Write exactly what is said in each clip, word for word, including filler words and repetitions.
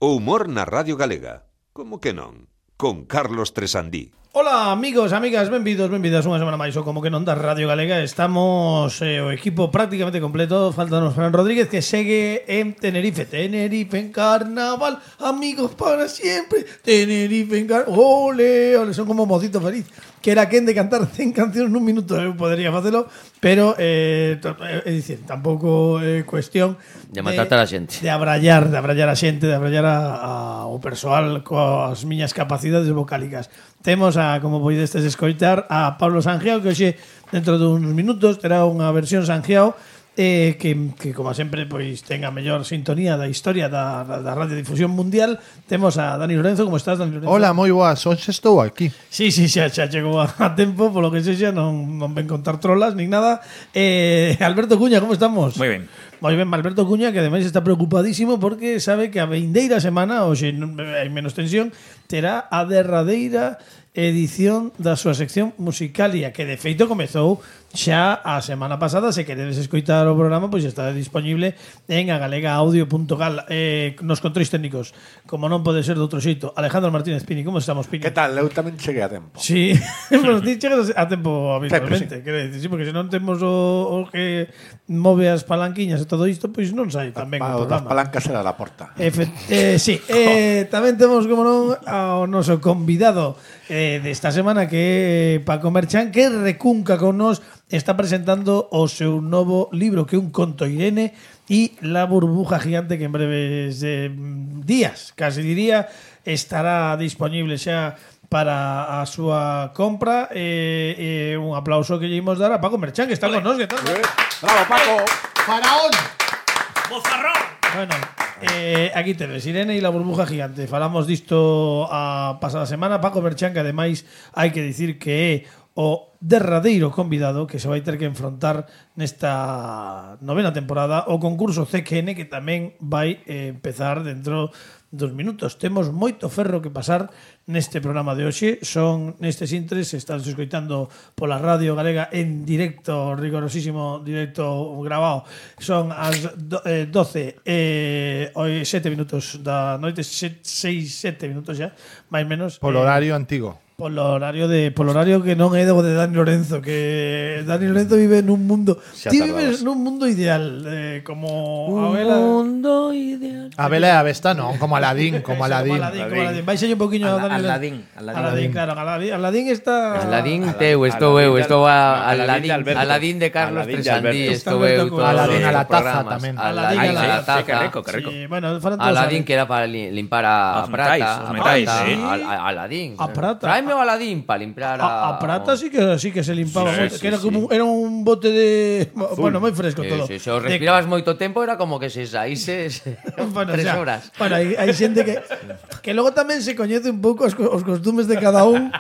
O humor na Radio Galega. Como que non? Con Carlos Tresandí. Ola, amigos, amigas, benvidos, benvidas unha semana máis o Como que non da Radio Galega. Estamos eh, o equipo prácticamente completo. Faltanos Fran Rodríguez, que segue en Tenerife. Tenerife en carnaval, amigos para siempre. Tenerife en carnaval, ole, ole, son como mocito feliz. Que era quen de cantar cen cancións nun minuto. Eu podería facelo, pero eh, é dicir, tampouco é eh, cuestión de matarte a xente, de abrallar, de abrallar a xente, de abrallar a, a, o persoal coas miñas capacidades vocálicas. Temos a, como podestes escoitar, a Pablo Sangiao, que hoxe, dentro duns minutos, terá unha versión Sangiao eh, que, que, como sempre, pois ten a mellor sintonía da historia da, da, da radiodifusión mundial. Temos a Dani Lorenzo. Como estás, Dani Lorenzo? Hola, moi boas, hoxe estou aquí. Sí, sí, xa, xa chegou a, a tempo, polo que sexa, non, non ven contar trolas, nin nada. eh, Alberto Cuña, como estamos? Moi ben. Moi ben, Alberto Cuña, que ademais está preocupadísimo porque sabe que a vindeira semana, hoxe hai menos tensión, terá a derradeira edición da súa sección Musicalia, que de feito comezou xa a semana pasada. Se queredes escoitar o programa, pois está disponible en agalegaaudio punto gal. eh, Nos controis técnicos, como non pode ser de outro xeito, Alejandro Martínez Pini. Como estamos, Pini? Que tal? Eu tamén cheguei a tempo. Sí, pero ti chegas a tempo habitualmente, sí. Quere dicir, sí, porque se non temos o, o que move as palanquiñas e todo isto, pois non sai tan ben o O das programa. palancas era da porta. Efe, eh, sí, eh, tamén temos, como non, ao noso convidado eh, desta semana, que é Paco Merchán, que recunca con nos, está presentando o seu novo libro, que é un conto Irene e la burbuja gigante, que en breves eh, días, casi diría, estará disponible xa para a súa compra. E eh, eh, un aplauso que lle imos dar a Paco Merchán, que está con nos. Que tal? Bravo, Paco. Faraón. Bozarrón. Bueno, eh, aquí te ves, Irene e la burbuja gigante. Falamos disto a pasada semana. Paco Merchán, que ademais hai que dicir que é o derradeiro convidado que se vai ter que enfrontar nesta novena temporada o concurso C Q N, que tamén vai eh, empezar dentro dos minutos. Temos moito ferro que pasar neste programa de hoxe. Son nestes intres, estás escoitando pola Radio Galega en directo, rigorosísimo directo grabado. Son as doce e sete minutos da noite, seis, sete minutos xa, máis menos. Polo eh, horario antigo. Polo horario de polo horario que non é do de Dani Lorenzo, que Dani Lorenzo vive nun mundo, ti vives nun mundo ideal, eh, como a vela. Un mundo ideal. A vela e a besta non, como Aladín, como Aladín. Como Aladín, como Aladín. Vais un poquinho a Dani Aladín, Lorenzo. Aladín. Aladín, claro, Aladín, Aladín está Aladín teu, estou eu, estou a Aladín, Aladín de Carlos Aladín de Tresandí, Alberto. estou eu todos Aladín os a la taza programas. tamén. Aladín Aladín a a la la taza. Que rico, que rico. Sí, bueno, falan todos Aladín, saben. que era para li- limpar a Os prata, metais, a os metais, prata, sí. a- a- Aladín. A prata. Tráeme o Aladín para limpiar a A, a prata sí que sí que se limpaba Sí, moito, sí, que era sí. como era un bote de bueno, moi fresco Sí, todo. sí, se o De- respirabas moito tempo era como que se saíses Bueno, tres xa. horas. Bueno, hai, hai xente que que logo tamén se coñece un pouco os, co- os costumes de cada un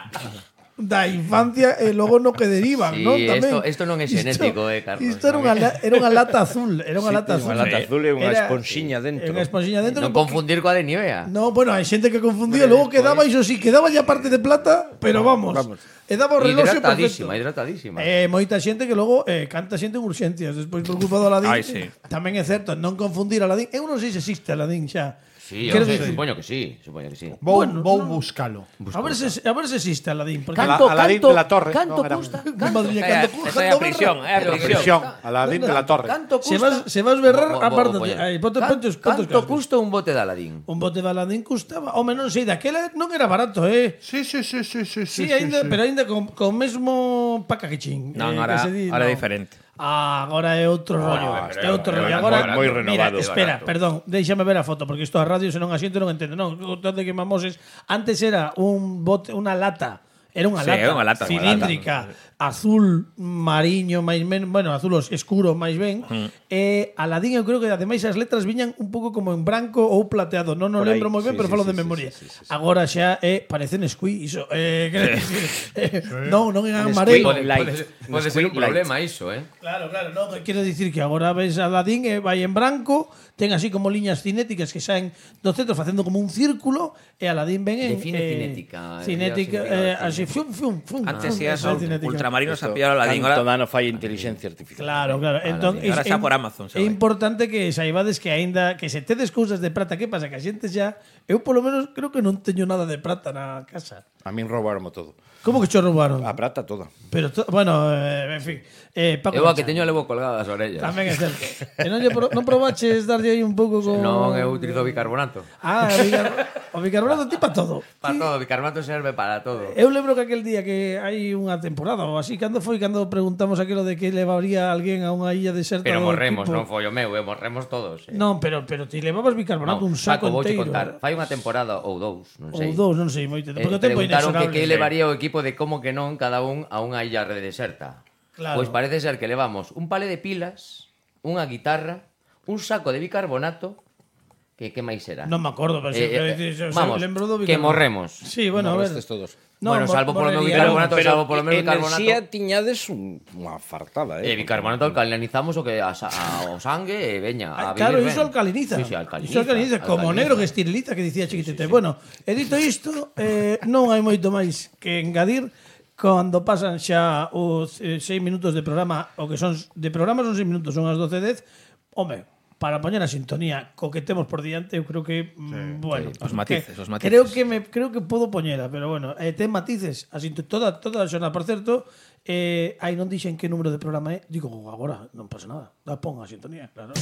da infancia e logo no que derivan, Sí, non? Tamén. esto- esto non é xenético, eh, Carlos, Isto era unha, la- era unha lata azul, era unha lata azul. Unha lata azul e unha Era- esponxiña dentro. Unha esponxiña dentro. Non confundir coa de Nivea. No, bueno, hai xente que confundía, logo quedaba iso sí, quedaba ya parte de plata, pero vamos. Vamos. E daba o reloxo perfecto. Hidratadísima, hidratadísima. Eh, moita xente que logo eh, canta xente en urxencias despois por culpa do Aladín. Ai, sí. Tamén é certo, non confundir Aladín. Eu non sei se existe Aladín xa. Sí, Quero eu sei, dicir- supoño que sí, supoño que sí. Vou, Bueno, vou non- buscalo. A ver se a ver se existe Aladín, porque Canto, Aladín de la Torre, Canto non, era- custa, Mi canto. madre mía, Esa é- canto, esa é a canto prisión, berra. é a Pero prisión. prisión, Aladín de la Torre. Canto Se custa. vas se vas berrar Bo- bo- aparte, bo- aí ponte Can- ponte os ponte os Canto cascos. custa un bote de Aladín? Un bote de Aladín custaba, o menos sei, daquela non era barato, eh. Sí, sí, sí, sí, sí, Sí, sí, ainda, sí. pero ainda con, con mesmo pacaquichín. Non, eh, ahora, que se di, ahora é non. diferente. Ah, agora é outro rollo. pero Este é outro é rollo. moi- Agora, moi mira, renovado. espera, Barato. perdón, déixame ver a foto, porque isto a radio se non a xente non entende. Non, onde que mamoses, antes era un bote, unha lata. Era unha Sí, lata, era unha lata, unha cilíndrica, azul mariño, máis men, bueno, azul escuro máis ben. E Aladín, eu creo que ademais as letras viñan un pouco como en branco ou plateado. Non o Por aí, lembro moi ben, sí, pero sí, falo sí, de sí, memoria. sí, sí, sí. Agora xa é parece Nesquí, iso. Eh, quero dicir, eh, non, non en Nesquí. amarelo. Pode- Light. Pode, pode ser un Nesquik Light. problema iso, eh? Claro, claro, no, quero dicir que agora ves a Aladín e vai en branco, ten así como liñas cinéticas que saen do centro facendo como un círculo e Aladín ven en Define eh, cinética, eh, cinética, ya, eh, significado así fium fium fium. Antes fium, ías esa é ao cinética. Marino se ha pillado a Ladín. Canto Ahora, dano fai inteligencia artificial. Claro, claro. Entón, ahora é- xa por Amazon. É importante que saibades que aínda que se tedes cousas de prata, que pasa? Que a xente xa... Eu, polo menos, creo que non teño nada de prata na casa. A min roubaron todo. Como que cho roubaron? A prata toda. Pero, to, bueno, eh, en fin. Eh, Paco Eu a que Merchan. teño levo colgadas as orellas. Tamén é certo. E non, lle pro, non probaches darlle aí un pouco con... Non, eu utilizo bicarbonato. Ah, o, bicar... o bicarbonato ti pa todo. Para todo, bicarbonato serve para todo. Eu lembro que aquel día que hai unha temporada ou así, cando foi cando preguntamos aquilo de que levaría alguén a unha illa deserta Pero do morremos, equipo. non foi o meu, eh, morremos todos. Eh. Non, pero pero ti levabas bicarbonato No, un saco Paco, vouche enteiro. contar. Fai unha temporada ou dous, non Ou sei. dous, non sei moito. Eh, Porque o tempo é preguntaron que inexorable. que levaría o equipo de como que non cada un a unha illa deserta. Claro. Pois parece ser que levamos un pale de pilas, unha guitarra, un saco de bicarbonato, que que máis era? Non me acordo, pero Eh, si eh, decir, yo vamos, lembro do que bicarbonato. morremos. Sí, bueno, a ver. Morrestes todos. No, Bueno, mor- salvo polo meu morrería. bicarbonato, Pero salvo polo meu bicarbonato. enerxía tiñades un, unha fartada, eh? E bicarbonato alcalinizamos o que a, sa- a, o sangue e veña a Ah, claro, vivir iso ben. alcaliniza. Sí, sí, alcaliniza. Iso alcaliniza, como alcaliniza. negro que esteriliza, que dicía Chiquitete. Bueno, e dito isto, eh, non hai moito máis que engadir cando pasan xa os eh, seis minutos de programa, o que son de programa son seis minutos, son as doce e dez. Home, para poñer a sintonía co que temos por diante, eu creo que mm, bueno, Os matices, que, os matices. Creo que me creo que podo poñera, pero bueno, eh, ten matices, así toda toda a xornada, por certo, eh, aí non dixen que número de programa é, digo agora, non pasa nada. Da pon a sintonía, claro.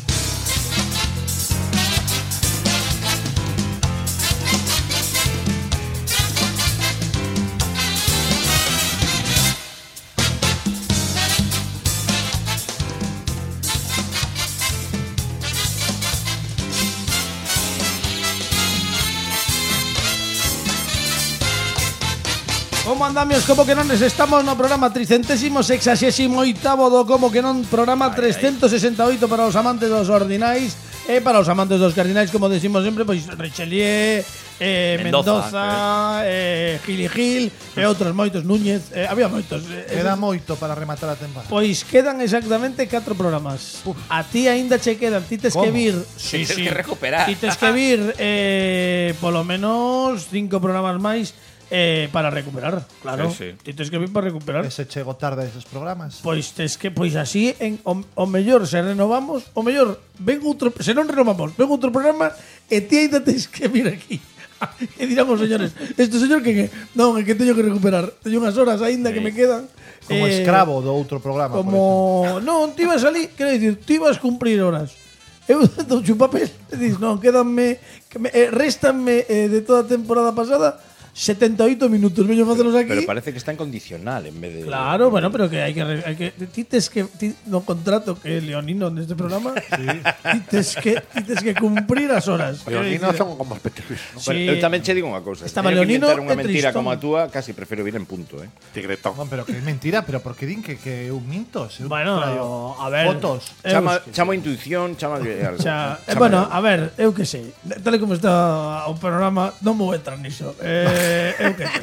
Como andamios, como que non estamos no programa tricentésimo sexagésimo oitavo do Como que non, programa trescentos sesenta e oito para os amantes dos ordinais e para os amantes dos cardinais, como decimos sempre, pois Richelieu, eh, Mendoza, Mendoza eh, Gil e Gil e outros moitos, Núñez, eh, había moitos. Eh, Queda moito para rematar a temporada. Pois quedan exactamente catro programas. A ti aínda che quedan, ti tes que Como? vir, Sí, sí. que recuperar. Ti tes que vir eh, polo menos cinco programas máis eh, para recuperar, claro. Sí, sí. Ti tes que vir para recuperar. Ese chego tarde a esos programas. Pois tes que pois así en o, o mellor se renovamos, o mellor ven outro, se non renovamos, ven outro programa e ti aínda tes que vir aquí. E dirán os señores, este señor que non, é que teño que recuperar. Teño unhas horas aínda que me quedan. Como eh, escravo do outro programa. por Como non, ti vas ali, quero dicir, ti vas cumprir horas. Eu douche un papel e dis, non, quédanme, que me, eh, réstanme eh, de toda a temporada pasada setenta e oito minutos, veño a facelos aquí. Pero parece que está en condicional en vez de... Claro, bueno, pero que hai que hai que ti tes que ti, no contrato que é leonino neste programa. Sí. Ti tes que ti tes que cumprir as horas. Leonino son como os peteluis. Sí. Pero eu tamén che digo unha cousa. Estaba Teño que Leonino inventar e unha mentira Tristón. como a túa, casi prefiro vir en punto, eh. Tigretón. Non, pero que é mentira, pero por que din que, que eu minto? Se eu Bueno, traio a ver. fotos. Eu- Chama, chamo intuición, chama algo. Xa, eh, Chama- bueno, a ver, eu que sei. Tal e como está o programa, non vou entrar niso. Eh, eu que sei.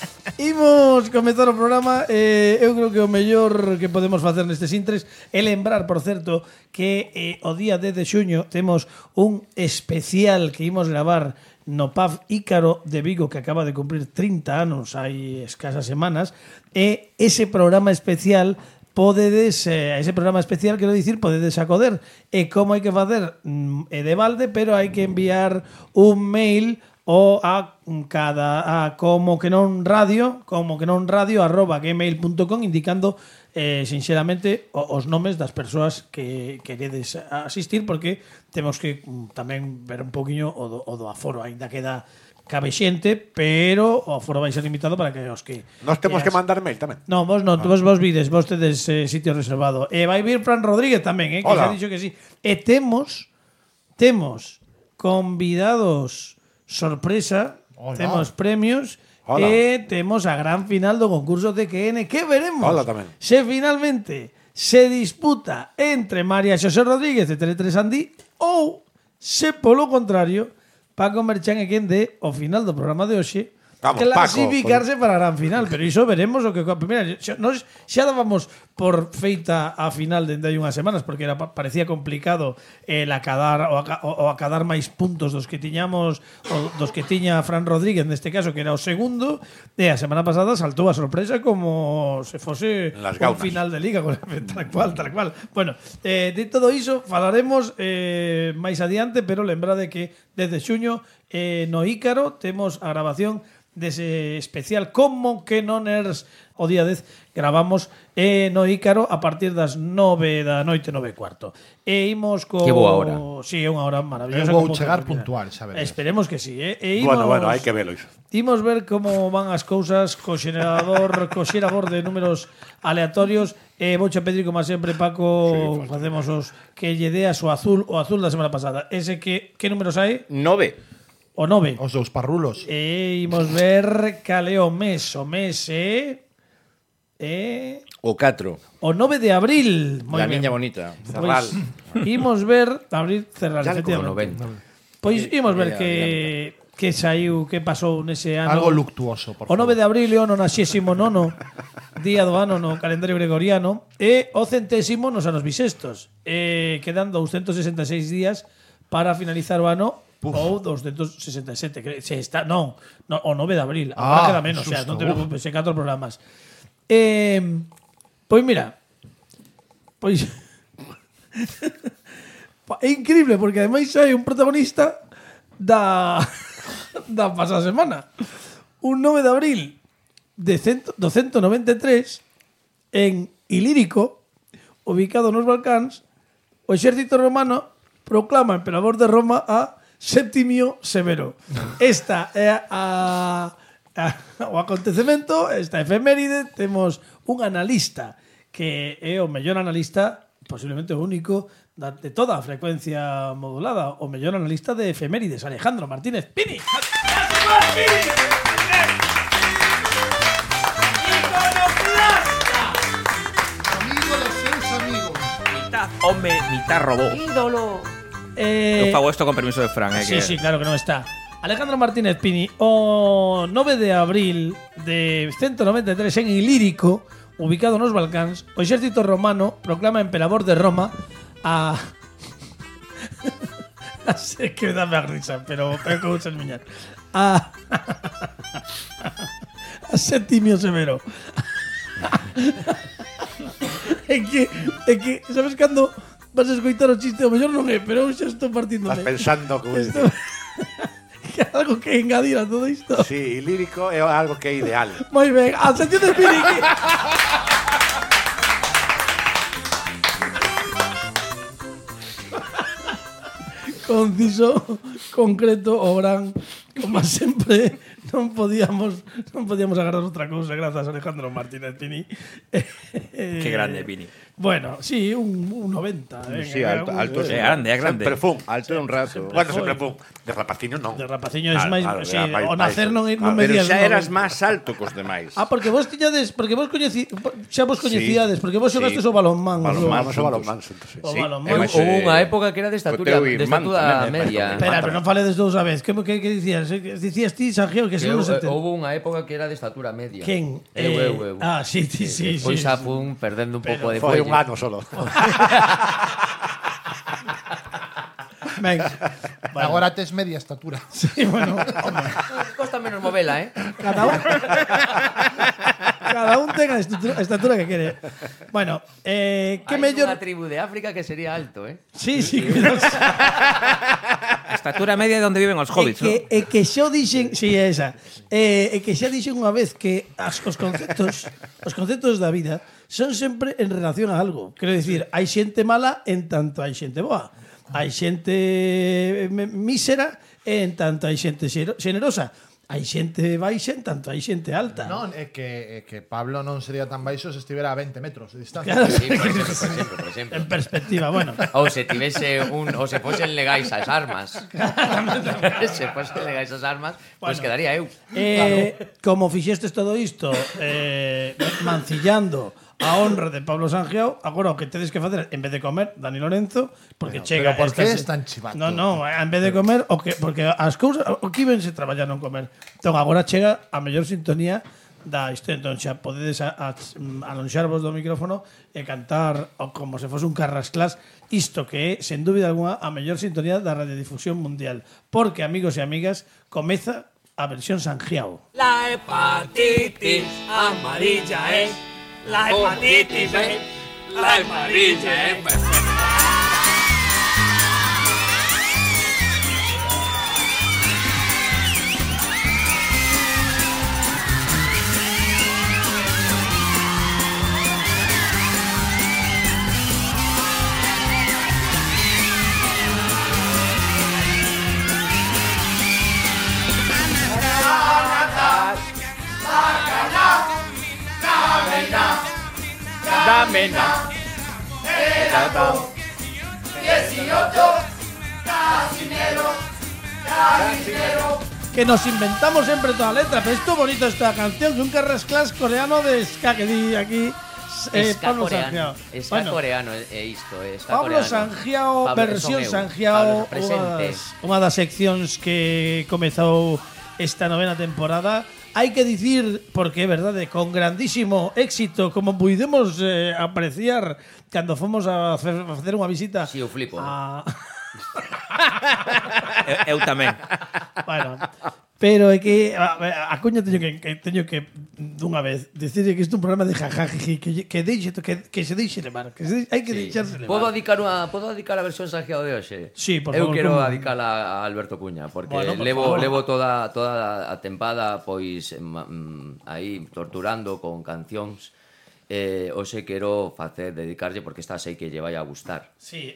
Imos comezar o programa. eh, Eu creo que o mellor que podemos facer nestes intres é lembrar, por certo, que eh, o día dez de xuño temos un especial que imos gravar no P A F Ícaro de Vigo, que acaba de cumprir trinta anos hai escasas semanas, e ese programa especial podedes, eh, ese programa especial, quero dicir, podedes acoder. E como hai que facer? Mm, é de balde, pero hai que enviar un mail o a cada a como que non radio, como que non radio arroba gmail punto com, indicando eh, sinceramente o, os nomes das persoas que queredes asistir, porque temos que mm, tamén ver un poquinho o do, o do aforo, aínda queda cabe xente, pero o aforo vai ser limitado para que os que Nos temos que as- mandar mail tamén. No, vos non, vos vos vides, vos tedes eh, sitio reservado. E vai vir Fran Rodríguez tamén, eh, que xa Hola. dixo que sí. E temos temos convidados sorpresa, Hola. temos premios Hola. e temos a gran final do concurso de Q N, que veremos Hola tamén. se finalmente se disputa entre María Xosé Rodríguez de Tele tres Andí ou se polo contrario Paco Merchan é quen de o final do programa de hoxe Vamos, clasificarse para a gran final, pero iso veremos o que mira, xa, nos xa dábamos por feita a final dende hai unhas semanas porque era parecía complicado el acadar o, aca, o acadar máis puntos dos que tiñamos o dos que tiña Fran Rodríguez neste caso que era o segundo e a semana pasada saltou a sorpresa como se fose un final de liga tal cual, tal cual. Bueno, eh, de todo iso falaremos eh, máis adiante, pero lembrade que desde xuño eh, no Ícaro temos a grabación dese especial como que non ers o día dez gravamos eh, no Ícaro a partir das nove da noite, nove e cuarto. E imos co... Que boa hora. Si, sí, é unha hora maravillosa. Eu vou chegar puntual, xa veréis. Esperemos que si, sí, eh? E imos, bueno, bueno, hai que velo iso. Imos ver como van as cousas co xerador, co xerador de números aleatorios. E eh, vouche pedir, como sempre, Paco, sí, facemos os que lle deas o azul, o azul da semana pasada. Ese que, que números hai? Nove. O nove. Os dous parrulos. E imos ver cal é o mes. O mes é... é... O catro. O nove de abril. Moi La ben. niña bonita. Cerral. Pois, imos ver... Abril, cerral, Ya efectivamente. noventa. Pois imos ver Eh, que... que saiu, que pasou nese ano. Algo luctuoso, por O nove de abril é o nonaxésimo nono día do ano no calendario gregoriano e o centésimo nos anos bisestos. E quedan doscientos sesenta e seis días para finalizar o ano. Puf. Ou doscientos sesenta e sete, que se está, non, no, o nove de abril, agora Ah, queda menos, o sea, susto, non te preocupes, se catro programas. Eh, pois mira, pois é increíble porque ademais hai un protagonista da da pasada semana. Un nove de abril de doscientos noventa e tres en Ilírico, ubicado nos Balcáns, o exército romano proclama emperador de Roma a Septimio Severo. Esta é a, a, o acontecemento, esta efeméride, temos un analista que é o mellor analista, posiblemente o único, de toda a frecuencia modulada, o mellor analista de efemérides, Alejandro Martínez Pini. Amigo de seus amigos. Mitad home, mitad robot. Ídolo. Eh, Eu fago isto con permiso de Fran, eh, Sí, que... sí, claro que non está. Alejandro Martínez Pini, o nove de abril de ciento noventa e tres en Ilírico, ubicado nos Balcáns, o exército romano proclama emperador de Roma a... Sé que dame a risa, pero pero que vou miñar. A... a Septimio Severo. É que, é que, sabes cando vas a escoitar o chiste, o mellor non é, pero eu xa estou partindo. Estás pensando como Esto... que algo que engadir a todo isto. Sí, lírico é algo que é ideal. Moi ben, a sección de Spinning. Conciso, concreto, o gran, como sempre, non podíamos non podíamos agarrar outra cousa, grazas a Alejandro Martínez Pini. Que grande, Pini. Bueno, sí, un, un noventa. Eh, Sí, alto, alto. É grande, é grande. Sempre fun. Alto é un rato. Bueno, sempre fun. De rapaciño non. De rapaciño es Claro, máis, claro, sí, era máis- o nacer máis- non, non claro, Pero medías xa un eras noventa. máis alto cos demais. Ah, porque vos tiñades, porque vos coñeci, xa vos coñecíades, porque vos Sí. xogastes o balonmán. os Balonmán, dous. o balonmán, xuntos, sí. O Sí, balonmán. eu- Houve unha época que era de estatura, teu de irmán estatura tamén, media. Espera, pero non faledes dous a vez. Que, que, que dicías? Que Dicías ti, Sergio, que Que se non eu- se te... Houve unha época que era de estatura media. Quen? Eu, Eh, eu, eu. Ah, sí, sí, sí. Pois sí, xa sí. fun perdendo un pouco de Foi fuelle. un ano solo. Ben. Bueno, Agora tes media estatura. sí, bueno, home, Costa menos movela, eh? cada un cada un ten a estatura, a estatura que quere. Bueno, eh, que Hai mellor... unha tribu de África que sería alto, eh? Sí, sí, cuidado. Estatura media de onde viven os É hobbits, que, é que xa o dixen, si sí, é esa. É, é que xa dixen unha vez que as, os conceptos, os conceptos da vida son sempre en relación a algo. Quero dicir, hai xente mala en tanto hai xente boa. Hai xente me- mísera en tanto hai xente xero- xenerosa. Hai xente baixa en tanto hai xente alta. Non, é que, é que Pablo non sería tan baixo se estivera a veinte metros de distancia. Claro, Sí, por exemplo, por exemplo, por exemplo. en perspectiva, bueno. Ou se tivese un ou se fosen legais as armas. se fosen legais as armas, pois pues quedaría eu. Eh, como fixestes todo isto eh, mancillando a honra de Pablo Sangiao. Agora o que tedes que facer en vez de comer Dani Lorenzo, porque Pero- chega pero por que esta- es tan chivato? No, no, en vez de comer o que porque as cousas o que vense traballar non comer. Entón agora chega a mellor sintonía da historia. Entón xa podedes a, a, alonxarvos do micrófono e cantar o como se fose un carrasclás isto que é, sen dúbida alguna, a mellor sintonía da radiodifusión mundial. Porque, amigos e amigas, comeza a versión Sangiao. La hepatitis amarilla es la hepatitis es la amarilla es Dame na. Que nos inventamos sempre toda a letra, pero esto bonito esta canción, que un carrasclás coreano de ska que di aquí eh, Ska Pablo coreano. Sangiao. Ska Bueno, coreano é é isto, é ska Pablo coreano. Sangiao, Pablo, versión son eu. Sangiao, Pablo, unha presente. das, unha das seccións que comezou esta novena temporada. Hai que dicir, porque é verdade, con grandísimo éxito, como puidemos eh, apreciar cando fomos a fe- a facer unha visita Si, eu flipo. a... Eu, eu tamén. Bueno, pero é que a, a coña teño que, que teño que dunha vez decirle que isto é un programa de jajaji que que deixe que, que se deixe levar, que se, hai que Sí. deixarse levar. Podo dedicar unha podo dedicar a versión Sangiao de hoxe? Sí, por Eu favor, quero como- dedicala a Alberto Cuña porque Bueno, por levo favor. levo toda toda a tempada pois mm, aí torturando con cancións. Eh, hoxe quero facer dedicarlle porque esta sei que lle vai a gustar. Sí,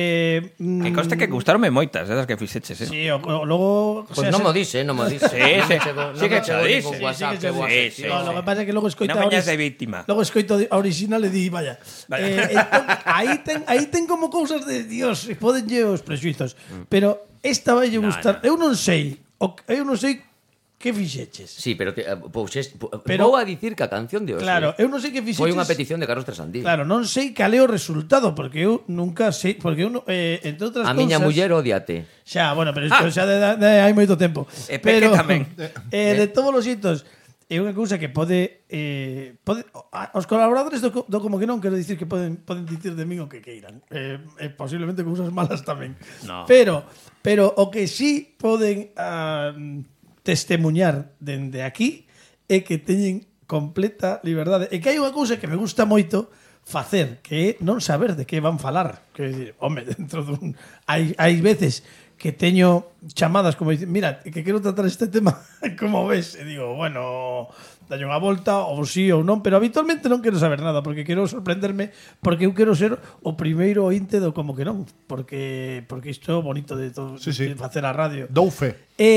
eh mm, Que conste que gustaronme moitas, esas que fixeches, eh. Sí, o, o, logo Pois non mo dice, non mo dice. Sí, Non me sí. chegou- Sí non que me che chegou dice. ningún Sí, WhatsApp, sí que que che WhatsApp, dice. tío. Sí, No, lo que pasa é que logo escoita Non a veñas oris- de víctima. Logo escoito a original e di, vaya. Eh, entón, aí ten aí ten como cousas de Dios, e podenlle os prexuizos. Pero esta vai lle gustar. Eu non sei, o, eu non sei que fixeches. Sí, pero que, eh, pouxes, po- Pero- vou a dicir que a canción de hoxe Claro, eu non sei que fixeches. foi unha petición de Carlos Tresandí. Claro, non sei cal é o resultado, porque eu nunca sei, porque eu, non- eh, entre outras A cousas... miña muller odiate. Xa, bueno, pero isto xa de, de, de hai moito tempo. E Peque pero, tamén. Eh, de todos os xeitos, é unha cousa que pode... Eh, pode a- os colaboradores do, co- do Como que Non, quero dicir que poden, poden dicir de min o que queiran. Eh, eh, posiblemente cousas malas tamén. No. Pero, pero o que sí poden ah, testemuñar dende aquí é que teñen completa liberdade. E que hai unha cousa que me gusta moito facer, que é non saber de que van falar. Que dicir, home, dentro dun... Hai, hai veces que teño chamadas como dicir, mira, que quero tratar este tema, como ves? E digo, bueno, dalle unha volta, ou sí ou non, pero habitualmente non quero saber nada, porque quero sorprenderme, porque eu quero ser o primeiro ointe do Como que Non, porque porque isto é o bonito de todo, Sí, sí. de facer a radio. Dou fe.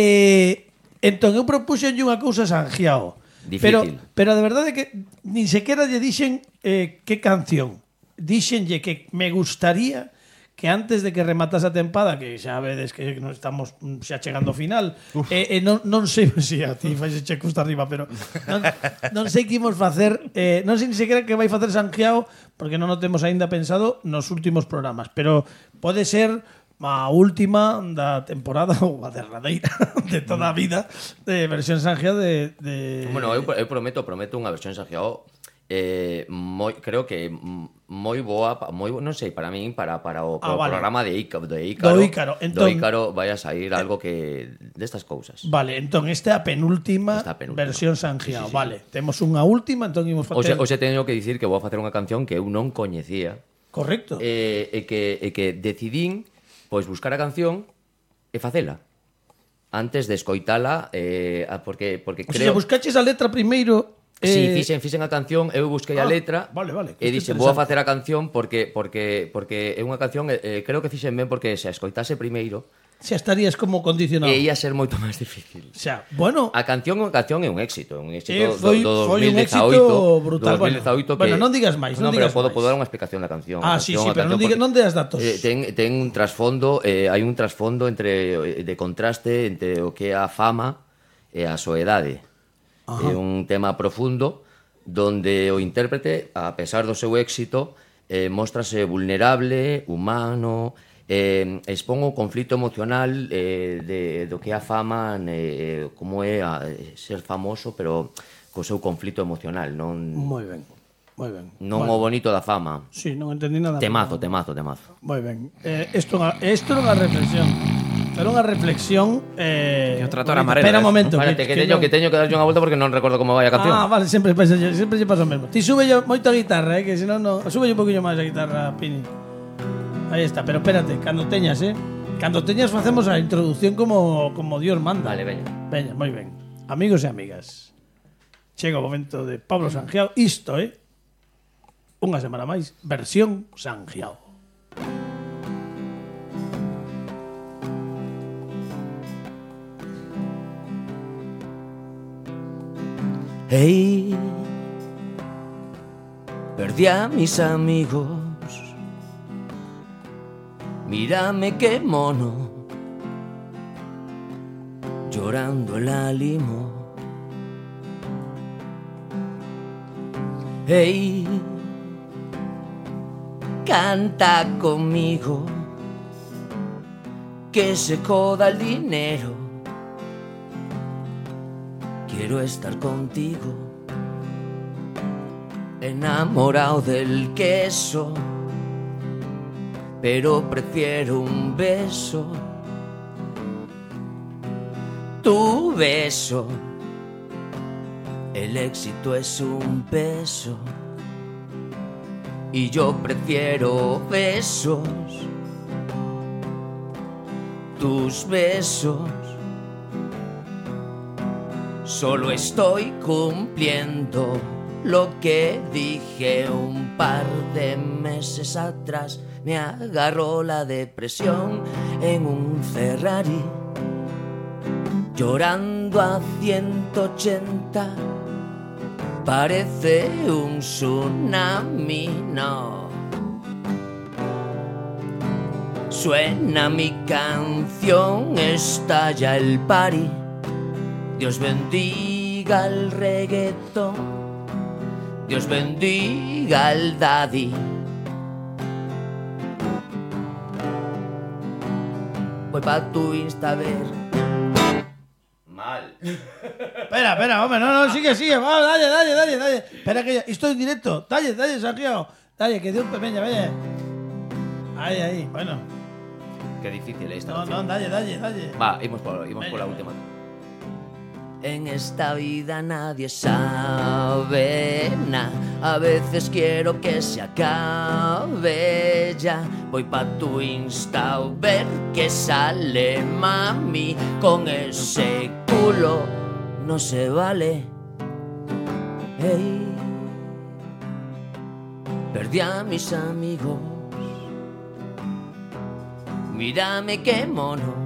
Eh, entón eu propuxenlle unha cousa a Sangiao. Difícil. Pero pero de verdade que nin sequera lle dixen eh, que canción. Dixenlle que me gustaría que antes de que rematase a tempada, que xa vedes que non estamos mm, xa chegando ao final, e eh, eh, non, non sei se si a ti fai che custa arriba, pero non, non sei que imos facer, eh, non sei ni sequera que vai facer Sangiao, porque non o temos aínda pensado nos últimos programas, pero pode ser a última da temporada ou a derradeira de toda a vida de versión Sangiao de, de... Bueno, eu, eu prometo, prometo unha versión Sangiao eh, moi, creo que mm, moi boa, pa- moi bo- non sei, para min, para, para o, Ah, para o vale. programa de Ícaro, de Ícaro, Do Ícaro, entón- do Ícaro vai a sair algo que destas cousas. Vale, entón esta é a penúltima, Esta é a penúltima. versión Sangiao. Sí, sí, sí. Vale, temos unha última, entón imos Oxe, facer... oxe teño que dicir que vou a facer unha canción que eu non coñecía Correcto. e, e, que, e que decidín pois buscar a canción e facela antes de escoitala eh, a- porque, porque O sea, creo... buscaches a letra primeiro... Si, eh, fixen, fixen a canción, eu busquei Ah, a letra vale, vale, que e isto é dixen, vou a interesante. facer a canción porque porque porque é unha canción, eh, creo que fixen ben porque se a escoitase primeiro xa estarías como condicionado. e ia ser moito máis difícil. Xa, bueno, A canción, a canción é un éxito, é un eh, éxito foi, do, do foi un dos mil éxito dezaoito, brutal. do dos mil dezaoito Bueno, que... bueno, non digas máis, non, non digas pero podo, máis. podo dar unha explicación da canción. Ah, A sí, canción, sí, a pero non canción, diga- non deas datos. Eh, ten, ten un trasfondo, eh, hai un trasfondo entre eh, de contraste entre o que é a fama e a soedade. É un tema profundo donde o intérprete, a pesar do seu éxito, eh, móstrase vulnerable, humano, eh, expón o conflito emocional eh, de, do que é a fama, eh, como é a, ser famoso, pero co seu conflito emocional, non Moi ben, moi ben. non Bueno, o bonito da fama. Sí, non entendí nada. Temazo, temazo, temazo. Moi ben. Eh, isto isto era unha reflexión. Era unha reflexión eh Que o trator bonita. amarela, Espera un ¿eh? momento. Espérate, que, teño, non- que teño que darlle unha volta porque non recordo como vai a canción. Ah, vale, sempre pasa, sempre lle pasa o mesmo. Ti sube moito a guitarra, eh, que senón non, sube un poquinho máis a guitarra, Pini. Aí está, pero espérate, cando teñas, eh. Cando teñas facemos a introducción como como Dios manda. Vale, veña. Veña, moi ben. Amigos e amigas. Chega o momento de Pablo Sangiao. Isto, eh. Unha semana máis, versión Sangiao. Hey, perdí a mis amigos. Mírame qué mono, llorando el limo. Hey, canta conmigo, que se joda el dinero. Quiero estar contigo, enamorado del queso, pero prefiero un beso. Tu beso, el éxito es un peso, y yo prefiero besos, tus besos. Solo estoy cumpliendo lo que dije un par de meses atrás. Me agarró la depresión en un Ferrari, llorando a ciento ochenta. Parece un tsunami, no. Suena mi canción, estalla el party. Dios bendiga el reggaetón, Dios bendiga el daddy. Voy pa' tu Insta a ver. Mal. Espera, espera, hombre, no, no, sigue, sigue, vamos, dale, dale, dale, dale. Espera que ya, estoy en directo, dale, dale, Sangiao. Dale, que Dios, venga, venga. Ahí, ahí, bueno. Qué difícil es esta No, canción. no, dale, dale, dale. Va, íbamos por, íbamos por la última. En esta vida nadie sabe nada. A veces quiero que se acabe ya. Voy pa' tu Insta a ver qué sale, mami. Con ese culo no se vale. Hey, perdí a mis amigos. Mírame qué mono,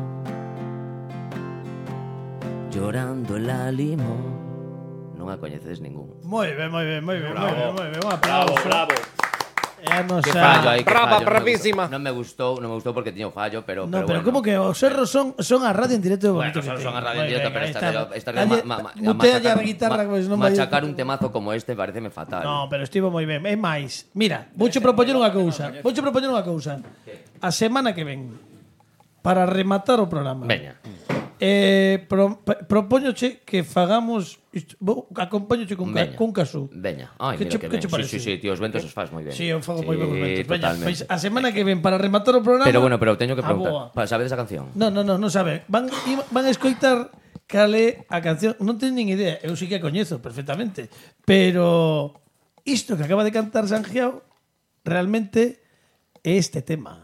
llorando el limo. Non a coñeces ningún. Moi ben, moi ben, moi ben, moi ben, moi ben. Un aplauso. Bravo, bravo. É a nosa... Que fallo aí, que Brava, fallo. bravísima. Non me gustou, non me gustou porque tiño fallo, pero No, pero, pero bueno. como que os erros son son a radio en directo de Bueno, bonito que son, ten. son a radio en Moi directo, ben, pero aí esta está. esta esta Dalle- ma, ma, mutealle a guitarra, pois non vai... machacar un temazo como este pareceme fatal. No, pero estivo moi ben. É máis, mira, vouche propoñer unha cousa. Vouche propoñer unha cousa. A semana que ven, para rematar o programa. Veña. Eh, pro, propóñoche que fagamos isto, vou, acompáñoche cun, ca, Veña. cun casú. Veña. Ai, Que mira che- que que ben. che Sí, parece? sí, sí, tío, os ventos os faz moi ben. Sí, eu fago moi ben os ventos. Veña, totalmente. pois a semana que ven para rematar o programa. Pero bueno, pero teño que a preguntar. boa. Pa- Sabes esa canción? No, no, no, non sabe. Van i- van a escoitar cal é a canción. Non teño nin idea. Eu sí que a coñezo perfectamente. Pero isto que acaba de cantar Sangiao realmente é este tema.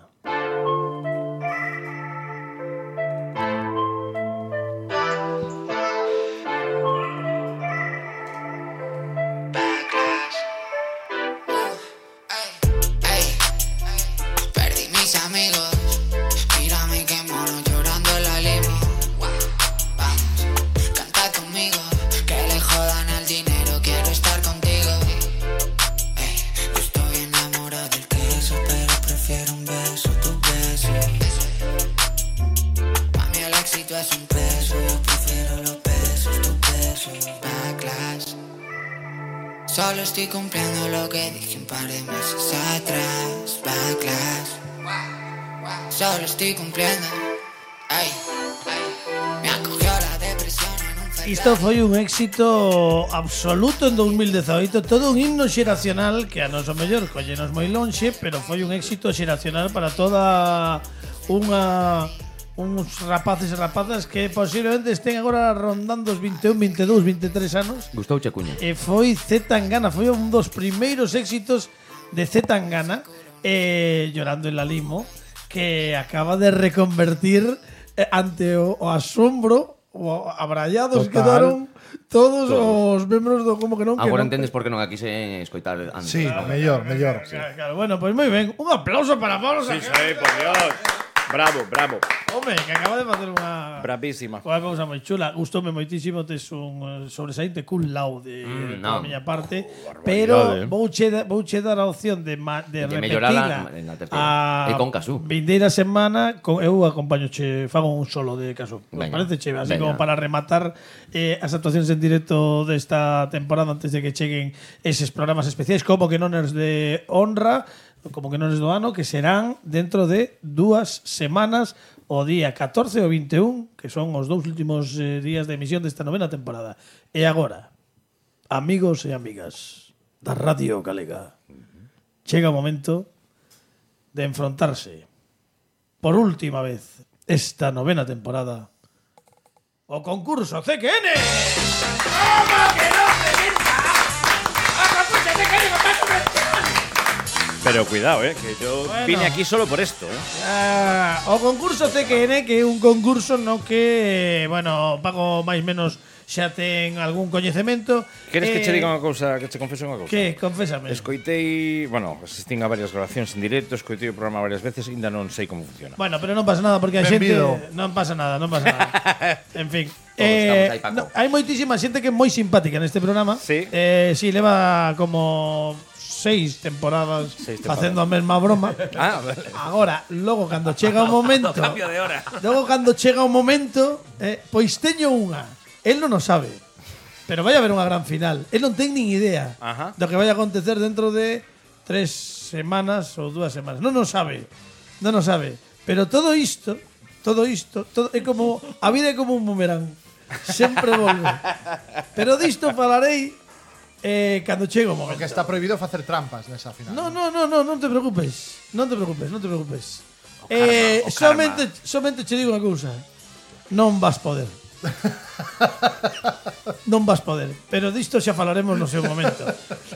Ey, perdí mis amigos. Mírame qué mono llorando en la limo. Vamos, canta conmigo. Que le jodan al dinero, quiero estar contigo. Ey, yo estoy enamorado del queso, pero prefiero un beso, tu beso. Mami, el éxito es un peso, yo prefiero los besos, tu beso. Backlash. Solo estoy cumpliendo lo que dije un par de meses atrás. Backlash. Solo estoy cumpliendo. Ay, ay. Me acogió la depresión en un feriado. Isto foi un éxito absoluto en dos mil dezaoito, todo un himno xeracional que a noso mellor collenos moi lonxe, pero foi un éxito xeracional para toda unha uns rapaces e rapazas que posiblemente estén agora rondando os vinte e un, vinte e dous, vinte e tres anos. Gustouche Cuña. E foi Z Tangana, foi un dos primeiros éxitos de Z Tangana, eh, Llorando en la Limo, que acaba de reconvertir eh, ante o, o asombro, o abrallados Total. quedaron todos os membros do como que non que Agora non- entendes por que non a quise escoitar antes. Sí, mellor, mellor. Claro, claro. Bueno, pois moi ben. Un aplauso para Pablo Sí, Sajero. sí, por Dios. Bravo, bravo. Home, que acaba de facer unha Bravísima. unha cousa moi chula. Gustoume moitísimo, tes un eh, sobresaínte cool laude Mm, mm, pola no. miña parte, barbaridade, pero eh. vouche da, vouche dar a opción de ma, de, De repetila mellorala na terceira. E con Casú. vindeira semana con eu acompañoche, fago un solo de Casú. Me Venga, parece che, así venga. como para rematar eh, as actuacións en directo desta temporada antes de que cheguen eses programas especiais como que non es de honra, como que non es do ano, que serán dentro de dúas semanas, o día catorce e o vinte e un, que son os dous últimos eh, días de emisión desta novena temporada. E agora, amigos e amigas da Radio Galega, chega o momento de enfrontarse por última vez esta novena temporada o concurso C Q N. Pero cuidado, eh, que yo Bueno. vine aquí solo por esto, eh. Ah, o concurso C Q N, que é un concurso no que, bueno, Paco máis menos xa ten algún coñecemento. Queres que Eh, che diga unha cousa, que che confeso unha cousa? Que? Confésame. Escoitei, bueno, asistín a varias grabacións en directo, escoitei o programa varias veces e ainda non sei como funciona. Bueno, pero non pasa nada porque a xente Benvido. non pasa nada, non pasa nada. En fin, Todos eh, estamos aí, Paco. no, hai moitísima xente que é moi simpática neste programa. Sí. Eh, sí, leva como seis temporadas, Seis temporadas. facendo a mesma broma. Ah, vale. Agora, logo cando chega o momento, Cambio de hora. logo cando chega o momento, eh, pois teño unha. El non o sabe. Pero vai a haber unha gran final. El non ten nin idea Ajá. do que vai a acontecer dentro de tres semanas ou dúas semanas. Non o sabe. Non o sabe. Pero todo isto, todo isto, todo, é como a vida é como un boomerang. Sempre volve. Pero disto falarei eh, cando chega o momento. Porque está prohibido facer trampas nesa final. No, no, no, no, non te preocupes. Non te preocupes, non te preocupes. O karma, eh, o somente, somente che digo unha cousa. Non vas poder. Non vas poder. Pero disto xa falaremos no seu momento.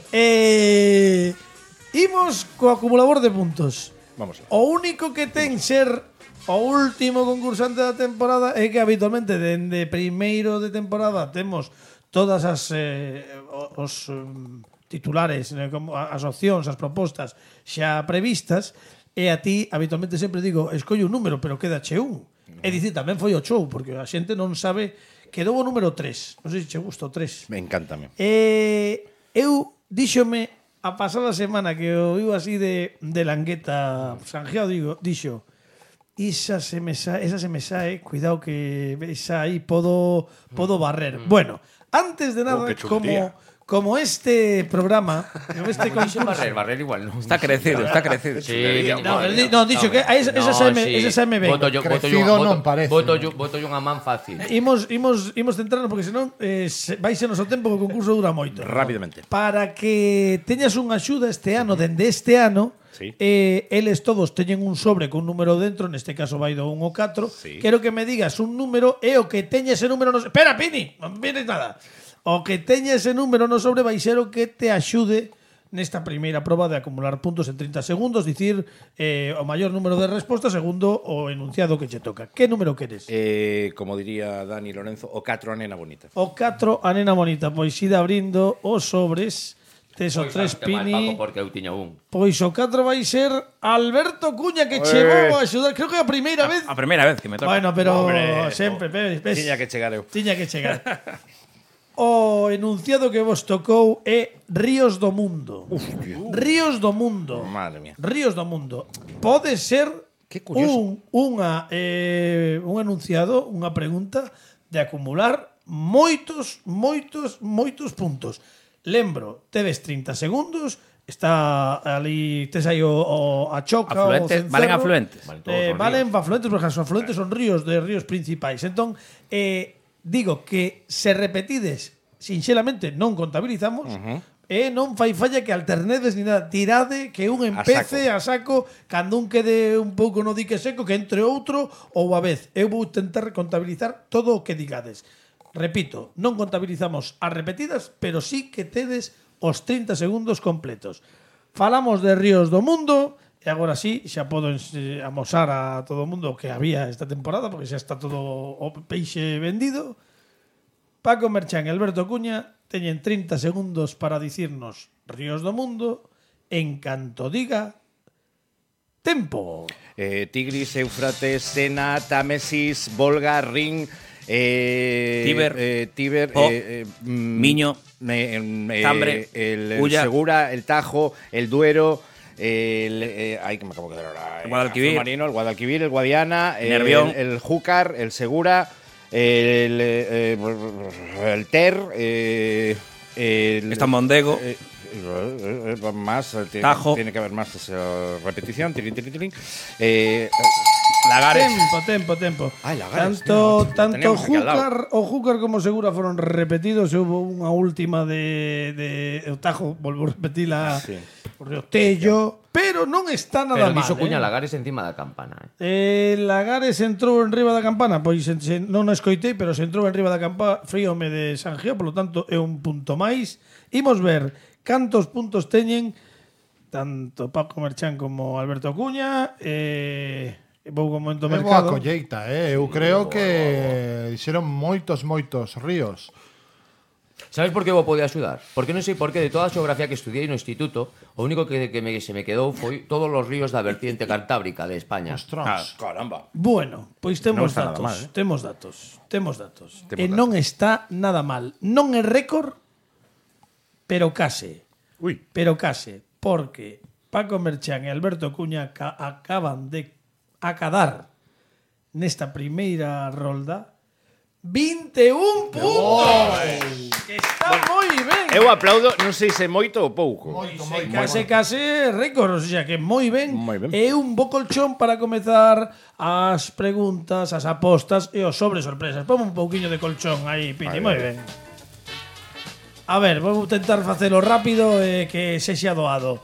eh, imos co acumulador de puntos. Vamos. O único que ten ser o último concursante da temporada é que habitualmente dende primeiro de temporada temos todas as eh, os um, titulares, eh, como as opcións, as propostas xa previstas, e a ti habitualmente sempre digo, escolle un número, pero quédache un. É dicir, tamén foi o show, porque a xente non sabe, quedou o número tres. Non sei se che gusta o tres. Me encántame. Eh, eu díxome a pasada semana que o iba así de, de langueta sanjeado, digo, dixo, esa se me sae, esa se me sae, cuidado que esa aí podo, podo barrer. Bueno, antes de nada, Oh, qué chulería. como, como este programa, como este Dixo concurso... barrer, barrer igual, non. Está crecido, está crecido. Sí, No, pero di- no, dixo que esa- esa xa me- esa xa me ven. Voto yo, voto yo, Crecido voto, non parece. voto yo, voto yo unha man fácil. Imos, imos, imos centrarnos porque senón eh, se, vai ser noso tempo que o concurso dura moito. Rápidamente. Para que teñas unha axuda este ano, dende este ano, Sí. eh, eles todos teñen un sobre con un número dentro, neste caso vai do un ao catro. Sí. Quero que me digas un número e o que teña ese número no... Espera, Pini, non vienes nada. O que teña ese número no sobre vai ser o que te axude nesta primeira proba de acumular puntos en trinta segundos, dicir eh, o maior número de respostas segundo o enunciado que che toca. Que número queres? Eh, como diría Dani Lorenzo, o catro a nena bonita. O catro a nena bonita, pois ide abrindo os sobres. Tes o Pois tres, salte mal, Paco, Pini. porque eu tiña un. Pois o catro vai ser Alberto Cuña, que chegou a axudar. Creo que é a primeira vez. A primeira vez que me toca. Bueno, pero Hombre, sempre, ves, ves. Tiña que chegar eu. Tiña que chegar. O enunciado que vos tocou é Ríos do Mundo. Ríos do Mundo. Madre mía. Ríos do Mundo. Pode ser Qué curioso. un, unha, eh, un enunciado, unha pregunta de acumular moitos, moitos, moitos puntos. Lembro, tedes trinta segundos, está ali, tes aí o, o a choca, Afluentes, o cencerro. valen afluentes. Vale, todos Eh, os valen ríos. afluentes, porque os afluentes son ríos de ríos principais. Entón, eh, digo que se repetides sinxelamente non contabilizamos, uh-huh. e non fai falla que alternedes ni nada. Tirade que un empece a saco, a saco cando un quede un pouco no dique seco, que entre outro ou a vez. Eu vou tentar contabilizar todo o que digades. Repito, non contabilizamos as repetidas, pero sí que tedes os trinta segundos completos. Falamos de ríos do mundo, e agora sí, xa podo eh, amosar a todo o mundo que había esta temporada, porque xa está todo o peixe vendido. Paco Merchán e Alberto Cuña teñen trinta segundos para dicirnos ríos do mundo en canto diga tempo. Eh, Tigris, Éufrates, Sena, Támesis, Volga, Rin, eh, Tíber, eh, Tíber, Po, eh, eh, mm, Miño, eh, eh, Tambre, el, el Ulla. Segura, el Tajo, el Duero, el, eh, ay, que me acabo de quedar ahora. El Guadalquivir. El Marino, el Guadalquivir, el Guadiana, el, Nervión. el, el Júcar, el Segura, el, eh, el Ter, eh, el, Está Mondego. eh, eh, eh, más, eh, tiene, Tajo. tiene que haber más esa repetición. Tirin, tirin, tirin. Eh, Lagares. Tempo, tempo, tempo. Ay, Lagares, tanto tío, tanto teníamos aquí al lado. Júcar o Júcar como Segura foron repetidos. E hubo unha última de, de o Tajo, volvo a repetila, Sí. por o Tello, pero non está nada Pero mal. dixo Cuña eh. Lagares encima da campana. Eh. Eh, Lagares entrou en riba da campana, pois se, se, non a escoitei, pero se entrou en riba da campana, fríome de San Geo, por lo tanto é un punto máis. Imos ver cantos puntos teñen tanto Paco Merchán como Alberto Cuña. Eh, vou con momento É boa mercado. colleita, eh? Eu creo que dixeron moitos, moitos ríos. Sabes por que vou poder axudar? Porque non sei por que de toda a xeografía que estudiei no instituto, o único que, que me, se me quedou foi todos os ríos da vertiente cantábrica de España. Ostras. caramba. Bueno, pois temos está nada datos, mal, eh? temos datos, temos datos. Temos e non está nada mal. Non é récord, pero case. Uy. Pero case, porque Paco Merchán e Alberto Cuña ca acaban de acadar nesta primeira rolda vinte e un puntos. Que está moi ben. Eu aplaudo, non sei se moito ou pouco. Moito, Se moito. case case récord, o sea que moi ben. Moi ben. É un bo colchón para comezar as preguntas, as apostas e os sobre sorpresas. Pon un pouquiño de colchón aí, Pini, moi ben. A ver, vou tentar facelo rápido e que sexa doado.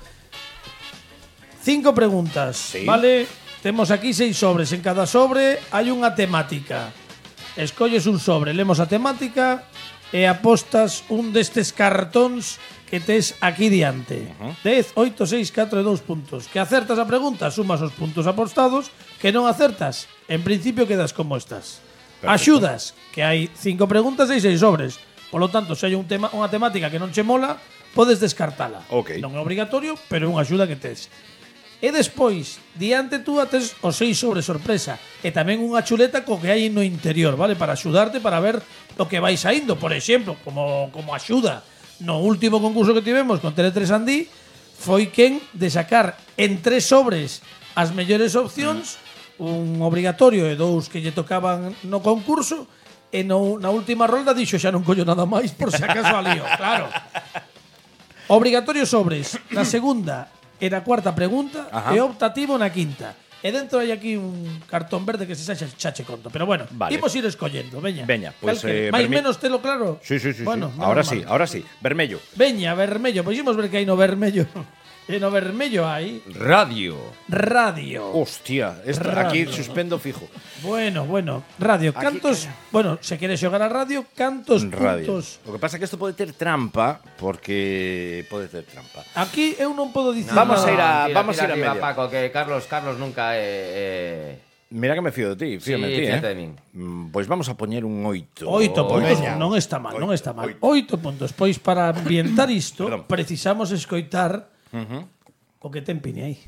Cinco preguntas, Sí. vale? Temos aquí seis sobres. En cada sobre hai unha temática. Escolles un sobre, lemos a temática e apostas un destes cartóns que tes aquí diante. dez, oito, seis, catro e dous puntos. Que acertas a pregunta, sumas os puntos apostados. Que non acertas, en principio quedas como estás. Axudas, que hai cinco preguntas e seis sobres. Por lo tanto, se hai un tema, unha temática que non che mola, podes descartala. Ok. Non é obrigatorio, pero é unha axuda que tes. E despois, diante túa tes os seis sobre sorpresa e tamén unha chuleta co que hai no interior, vale? Para axudarte para ver o que vais saindo, por exemplo, como, como axuda. No último concurso que tivemos con Tele tres Andí foi quen de sacar en tres sobres as mellores opcións, un obrigatorio e dous que lle tocaban no concurso, e no, na última rolda dixo xa non collo nada máis por se acaso alío, claro. Obrigatorio sobres na segunda e na cuarta pregunta. Ajá. E optativo na quinta. E dentro hai aquí un cartón verde que se xa, xa che conto. Pero bueno, Vale. imos ir escollendo, veña. Veña, pues, Cal que- eh, máis vermi- menos telo claro? Sí, sí, sí. Bueno, sí. menos Ahora mal. sí, ahora sí. Vermello. Veña, vermello. Pois imos ver que hai no vermello. E no vermello hai Radio. radio. Hostia, esta, aquí Radio. suspendo fijo. Bueno, bueno, radio. Aquí- Cantos, bueno, se queres xogar a radio, cantos Radio. puntos. Lo que pasa es que esto puede ter trampa, porque puede ter trampa. Aquí eu non podo dicir Vamos nada. a ir a- Tira, vamos tira a ir a arriba, media. Paco, que Carlos Carlos nunca é... é... Mira que me fío de ti, fíjame Sí, en ti, fíjate eh. de min. Mm, Pois vamos a poñer un oito. Oito puntos, veña. non está mal, non está mal. Oito. Oito puntos. Pois para ambientar isto, Perdón. precisamos escoitar o que ten Pini aí.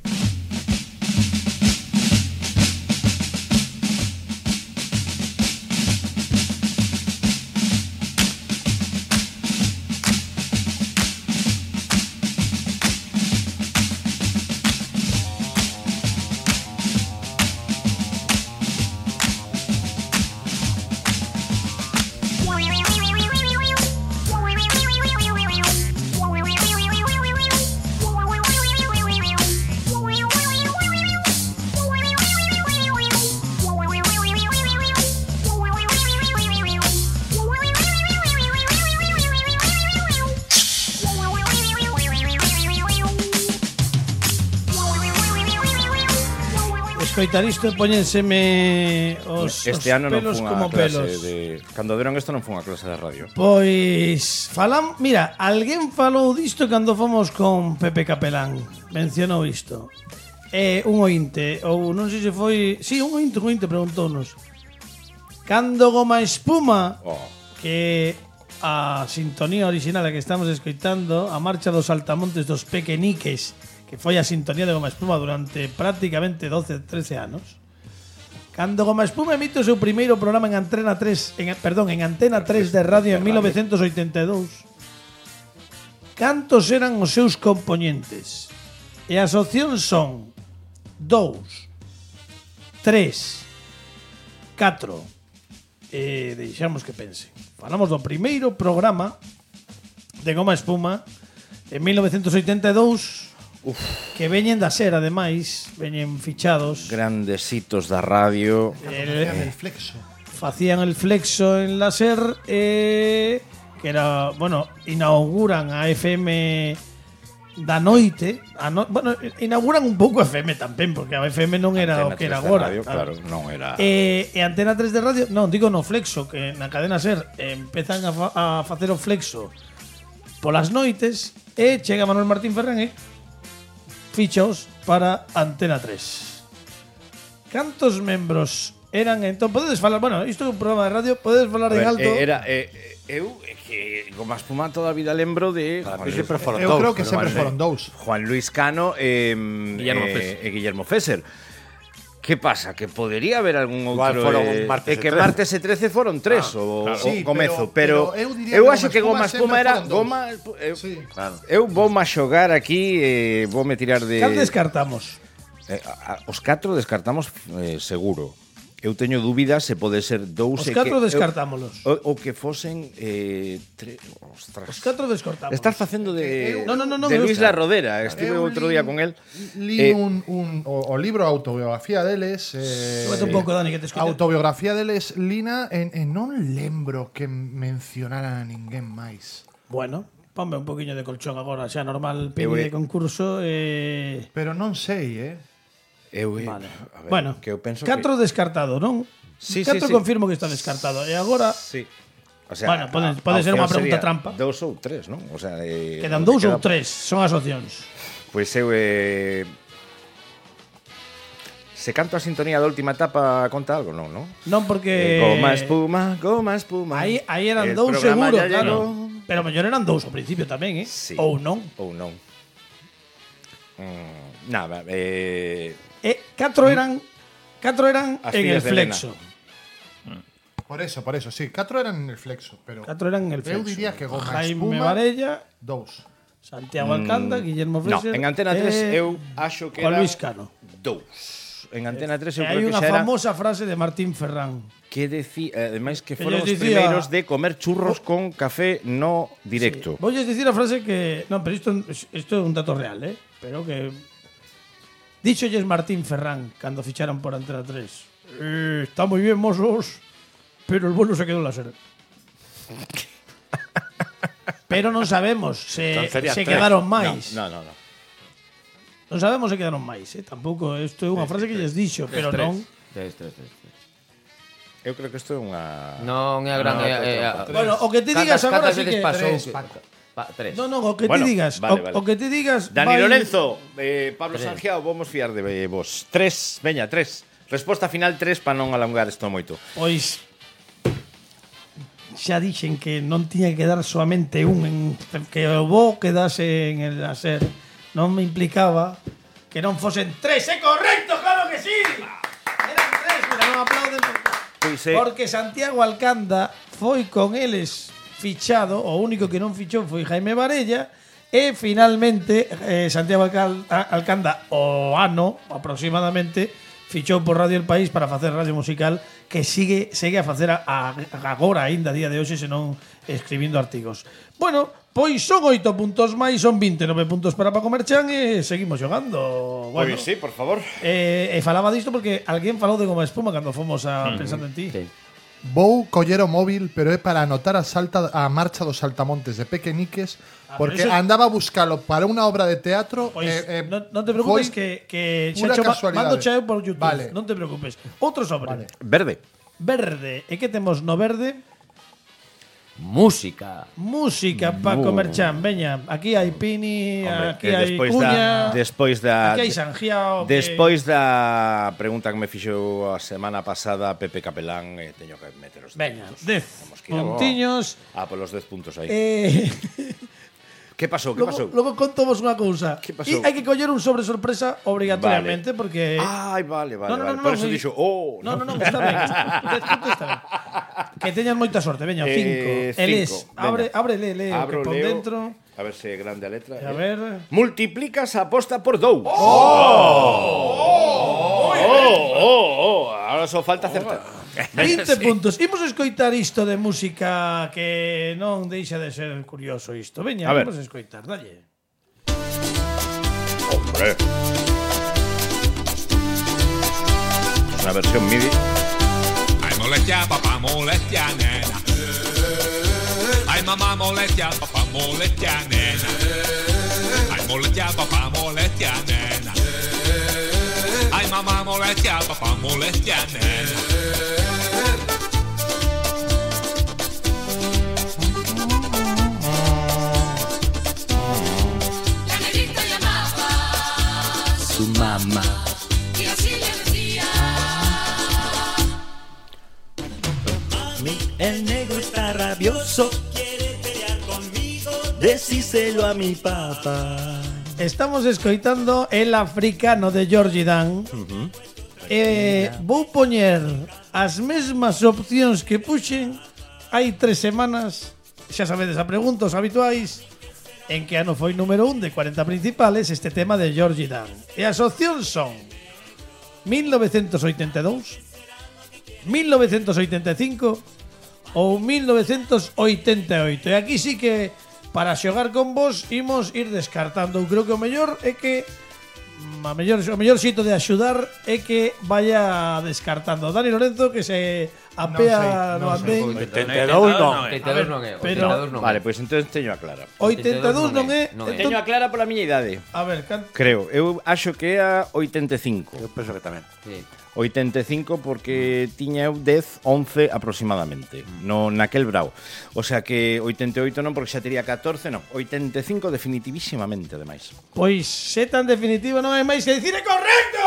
escoitar isto e poñenseme os, Este os ano non pelos fun como a clase pelos. de... Cando deron isto non fun a clase de radio. Pois falam, mira, alguén falou disto cando fomos con Pepe Capelán. Mencionou isto. É un ointe, ou non sei se foi, si, sí, un ointe, un ointe preguntounos. Cando Goma Espuma, Oh. que a sintonía original a que estamos escoitando, a marcha dos saltamontes dos pequeniques, que foi a sintonía de Goma Espuma durante prácticamente doce, trece anos. Cando Goma Espuma emite o seu primeiro programa en Antena tres, en, perdón, en Antena tres de radio en mil novecentos oitenta e dous. Cantos eran os seus compoñentes? E as opcións son dous, tres, catro. E deixamos que pense. Falamos do primeiro programa de Goma Espuma en mil novecentos oitenta e dous. Uf. Que veñen da SER, ademais, veñen fichados. Grandes hitos da radio. El, Hacían el flexo. Facían el flexo en la SER, eh, que era, bueno, inauguran a F M da noite. A no, bueno, inauguran un pouco a F M tamén, porque a F M non era Antena o que era tres de agora. radio, claro, non era. Eh, e Antena tres de radio, non, digo no flexo, que na cadena SER eh, empezan a, fa, a facer o flexo polas noites, e chega Manuel Martín Ferrán e fichaos para Antena tres. Cantos membros eran entón? Podedes falar, bueno, isto é un programa de radio, podedes falar A ver, en alto. eh, era eh, eu eh, que Goma Espuma toda a vida lembro de Para Juan mí Luis, sempre foron Eu dous, creo que pero sempre vale. foron dous. Juan Luis Cano e Guillermo eh, Fesser. e Guillermo Fesser. Que pasa? Que podería haber algún Igual outro foron eh, martes é e que trece. martes e trece foron tres Ah, o, claro. o Sí, comezo, pero- pero, pero eu diría eu que acho Goma que Goma Espuma Espuma sempre era foron dous. Goma eu, Sí. Claro. eu vou má xogar aquí e eh, vou me tirar de Cal descartamos? eh, a, a, os catro descartamos eh, seguro. Eu teño dúbidas se pode ser dous Os e catro que, descartámolos. O, o que fosen eh, tre, ostras. Os catro descortamos. Estás facendo de No, no, no, no, de eu- Luis La Rodera. Estive Eu outro li- día con el. Li Eh, un, un, o, o libro autobiografía deles eh, Súbete un pouco, Dani, que te escoite. Autobiografía deles Lina e, e non lembro que mencionaran a ninguén máis. Bueno, ponme un poquinho de colchón agora, xa normal, Eu, pide de eh, concurso eh... Pero non sei, eh. Eu, eh, Vale. a ver, Bueno, que eu penso catro descartado, non? Sí, sí, catro sí. confirmo que está descartado. E agora que sí. O sea, Bueno, pode- a- pode a ser unha opción pregunta sería trampa. Dous ou tres, non? O sea, eh, quedan o dous que ou queda- tres, son as opcións. Pois eu eh, se canto a sintonía da última etapa conta algo, non, non? Non porque Eh, goma espuma, goma espuma. Aí, aí eran El dous programa seguro, ya claro. llegó. Pero mellor eran dous ao principio tamén, eh? Sí. Ou non. Ou non. Mm, nada, eh, E catro eran catro eran As en el fillas de flexo. Por eso, por eso, sí. Catro eran en el flexo, pero Catro eran en el flexo. eu diría que Goma Jaime Espuma Varella, dous. Santiago Alcanda, Guillermo no, Fesser. en Antena tres e eu acho que Juan era Luis Cano. dous. En Antena tres E eu hai creo que unha xa era famosa frase de Martín Ferrán. que decía, ademais que Que foron lles os dicía- primeiros de comer churros con café no directo. Voy a decir a frase que... No, pero isto, isto é un dato real, eh? Pero que... Díxolles Martín Ferrán cando ficharon por Antena tres. Eh, está moi bien, mozos, pero el vuelo se quedó en la SER. Pero non sabemos se, Entón sería se tres. quedaron máis. No, no, no. Non sabemos se quedaron máis, eh? Tampouco, isto é unha frase que lles dixo, pero Tres, non... tres, tres, tres, tres. Eu creo que isto é unha Non é a gran... No, é- é- trampa. é- Bueno, o que te digas Cantas- agora cantas sí veces que- pasou Tres, que- Paco. Pa- tres. No, no, o que Bueno, te digas, vale, o, vale. o que te digas Dani vai- Lorenzo, eh, Pablo Tres. Sangiao, vamos fiar de eh, vos. Tres, veña, tres. Resposta final tres para non alongar isto moito. Pois xa dixen que non tiña que quedar solamente un en, que o bo quedase en el láser. Non me implicaba que non fosen tres. É correcto, claro que sí. Eran tres, mira, non aplauden Pois, eh, porque Santiago Alcanda foi con eles fichado, o único que non fichou foi Jaime Varella. E finalmente eh, Santiago Alcal- a- Alcanda o ano aproximadamente fichou por Radio El País para facer radio musical, que sigue segue a facer a, a, agora aínda a día de hoxe, senón escribindo artigos. Bueno, pois son oito puntos máis, son vinte e nove puntos para Paco Merchán e seguimos xogando. Bueno, Pois sí, por favor. eh, e falaba disto porque alguén falou de Goma Espuma cando fomos a Pensando en Ti. Sí. Vou coller o móvil, pero é para anotar a, salta, a marcha dos saltamontes de Pequeniques, Ah, porque pero eso- andaba a buscalo para unha obra de teatro. Pois eh, eh, non, non te preocupes foi que, que pura xa cho ma- casualidade. mando cheo por YouTube. Vale. Non te preocupes. Outro sobre. Vale. Verde. Verde. E que temos no verde? Música. Música, Paco Mu- Merchán. Veña, aquí hai Pini, Hombre, aquí que hai despois Cuña, da, despois da aquí hai Sanjiao. que- Despois da pregunta que me fixo a semana pasada Pepe Capelán, eh, teño que meter os Veña, puntos. dez Temos que ir a- puntiños. Ah, polos dez puntos aí. Eh, Que pasou? Que logo, pasou? logo contovos unha cousa. Que E pasou? hai que coller un sobre sorpresa obrigatoriamente porque Ai, vale, vale, No, no, vale. no, Por no, eso sí. dixo, oh, No, no, no, está ben. dez puntos está ben. Que teñan moita sorte, veña, Eh, cinco. Eles, cinco, abre, veña. abre, le, le, o Abro, que pon leo. dentro. A ver se é grande a letra. A eh. ver. Multiplicas a aposta por dous. Oh! Oh, oh, oh. Ahora só falta acertar. vinte puntos. Imos escoitar isto de música que non deixa de ser curioso isto. Veña, A ver. imos escoitar, dalle. Hombre. Una versión MIDI. Ai molestia, papá, molestia, nena. Ai mamá, molestia, papá, molestia, nena. Ai molestia, papá, molestia, nena. Ai mamá, molestia, papá, molestia, nena. La negrita llamaba Su mamá. y así le decía. El negro está rabioso, quiere pelear conmigo, decíselo a mi papá. Estamos escoitando El Africano de Georgie Dan. Eh, vou poñer as mesmas opcións que puxen hai tres semanas. Xa sabedes a pregunta, os habituais. En que ano foi número un de cuarenta principales este tema de Georgie Dan. E as opcións son mil novecentos oitenta e dous, mil novecentos oitenta e cinco ou mil novecentos oitenta e oito. E aquí sí que para xogar con vos imos ir descartando. Eu creo que o mellor é que a mellor, o mellor xito de axudar é que vaya descartando. Dani Lorenzo que se apea no andén. oitenta e dous non. oitenta e dous non é. pero- oitenta e dous non é. Vale, pois entonces teño a clara. oitenta e dous non é. Non é. entón- Teño a clara pola miña idade. A ver, can... Creo, eu acho que é a oitenta e cinco. Eu penso que tamén. Sí. oitenta e cinco porque tiña eu dez, once aproximadamente no naquel brao. O sea que oitenta e oito non porque xa tería catorce, non. oitenta e cinco definitivísimamente, ademais. Pois se tan definitivo non hai máis que dicir é correcto.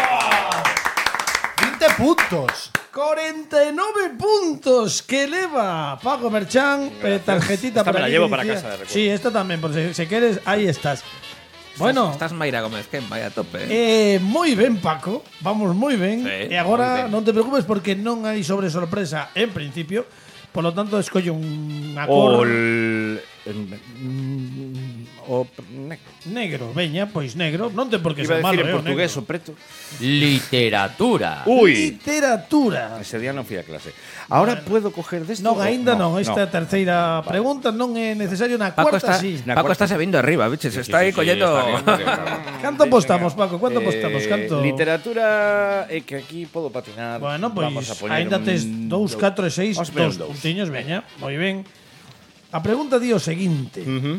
vinte puntos. cuarenta y nueve puntos que eleva Paco Merchán. eh, tarjetita Esta me para la aquí llevo que para decía- casa, de recuerdo. Sí, esta también, por si, si quieres, ahí estás. Bueno, Estás Mayra Gómez, que vai a tope. Eh? eh, moi ben, Paco. Vamos moi ben. Sí, e agora moi ben. non te preocupes porque non hai sobre sorpresa en principio. Por lo tanto, escolle un O acorde el, mm, o negro. negro. Veña, pois negro. Non ten por que Iba ser a malo, decir en eh, o portugués negro. o preto. Literatura. Uy, Literatura. ese día non fui a clase. Ahora puedo coger desto? Non, o- aínda non. Esta no. terceira pregunta non é necesario na Paco cuarta, está, sí. Na Paco cuarta. está se vindo arriba, biches. Sí, está sí, aí sí, collendo. está viendo que- Canto apostamos, Paco? Canto apostamos? Eh, Canto? Literatura é que aquí podo patinar. Bueno, Vamos a pois poñer aínda un tes dous, catro e seis, Vamos a poñer dos un dous. puntiños, veña, moi ben. A pregunta di o seguinte. Ujú.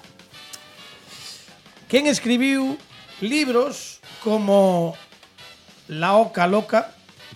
Quen escribiu libros como La Oca Loca,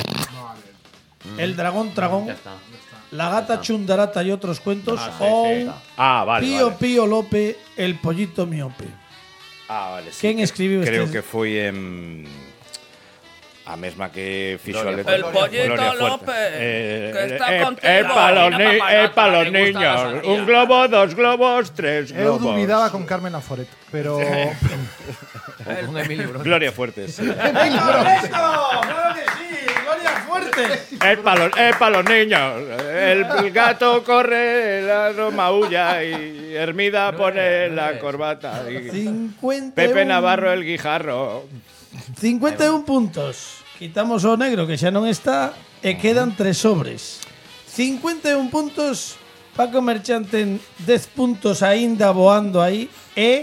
El Dragón Tragón, Ya está. La Gata Chundarata y otros cuentos, o Ah, vale, Pío vale. Pío Lope, El Pollito Miope? Ah, vale, sí. Quen escribiu Creo estes- que foi en a mesma que fixo a Gloria letra. El Pollito Gloria Fuerte. López, Eh, que está eh, contigo. eh, pa los Mira, ni- papá, eh, gata, pa los le gusta la niños. sandía. Un globo, dos globos, tres Eu globos. dubidaba con Carmen Aforet, pero Un Emilio Brown. Gloria Fuerte. sí. ¡Correcto! ¡Claro que sí! ¡Gloria Fuerte! Es para los, es pa los niños. El gato corre, la no maulla y Hermida pone la corbata. Y cincuenta y Pepe un Navarro el guijarro. cincuenta y un puntos. Quitamos o negro que xa non está e quedan tres sobres. cincuenta y un puntos. Paco Merchán ten dez puntos aínda voando aí e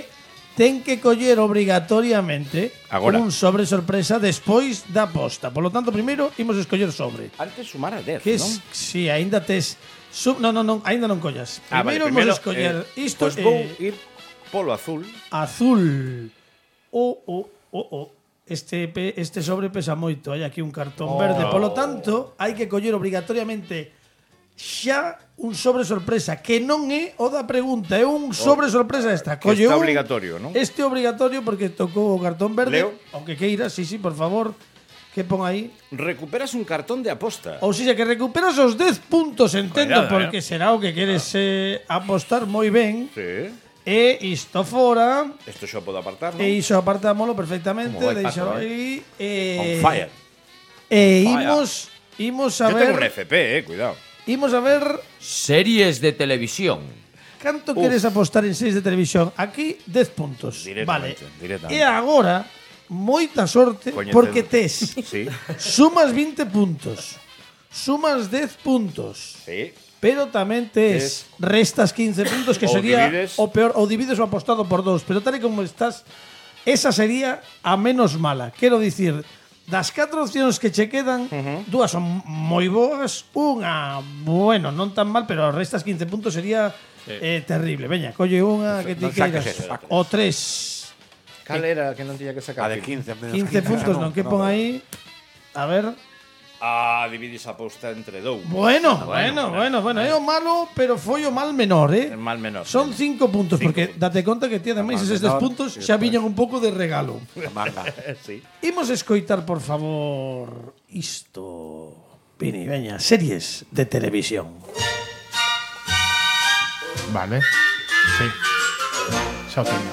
ten que coller obrigatoriamente Agora. un sobre sorpresa despois da aposta. Por lo tanto, primeiro imos escoller sobre. Antes sumar a dez, Que non? es, si, aínda tes sub, non, non, non, aínda non collas. Ah, vale, Primeiro primeiro, imos escoller eh, isto pois vou eh, ir polo azul. azul. O o o o este pe- este sobre pesa moito, hai aquí un cartón Oh. verde, polo tanto, hai que coller obrigatoriamente xa un sobre sorpresa que non é o da pregunta, é un sobre sorpresa esta. Que Colle está un- obligatorio, non? Este obligatorio porque tocou o cartón verde, Leo. aunque queira, sí, sí, por favor, que pon aí. Recuperas un cartón de aposta. Ou seja, que recuperas os dez puntos, entendo, Cuidado, porque será o que queres eh, apostar moi ben. Sí. E isto fora, Isto xa podo apartar, non? e iso apartámoslo perfectamente, Como vai, deixalo Paco, aí. On E, fire. e Fire. imos, imos a Yo tengo un ver, F P, eh, cuidado. imos a ver Series de televisión. canto queres apostar en seis de televisión. Aquí dez puntos. Vale. Directamente, directamente. E agora, moita sorte, Coñecedor. porque tes Sí, sumas vinte puntos, sumas dez puntos. sí. Pero tamén tes restas quince puntos, que Ou sería divides. o peor, ou divides o apostado por dos. Pero tal e como estás, esa sería a menos mala. Quero dicir, das catro opcións que che quedan, dúas son moi boas, unha, bueno, non tan mal, pero restas quince puntos sería eh, terrible. Veña, colle unha que ti Non saques queiras. ese, Paco. O tres. Cal era que non tiña que A sacar? de quince, menos quince puntos, non, que pon aí. A ver. Ah, dividis a aposta entre dous. Bueno, bueno, bueno, bueno. É o malo, pero foi o mal menor, eh? El mal menor. Son cinco puntos, porque date conta que ti ademais Mal eses dez menor, puntos y xa después- viñan un pouco de regalo. Manga. Sí. Imos escoitar, por favor, isto. Pini, veña, series de televisión. Vale. Sí. Xa o teño.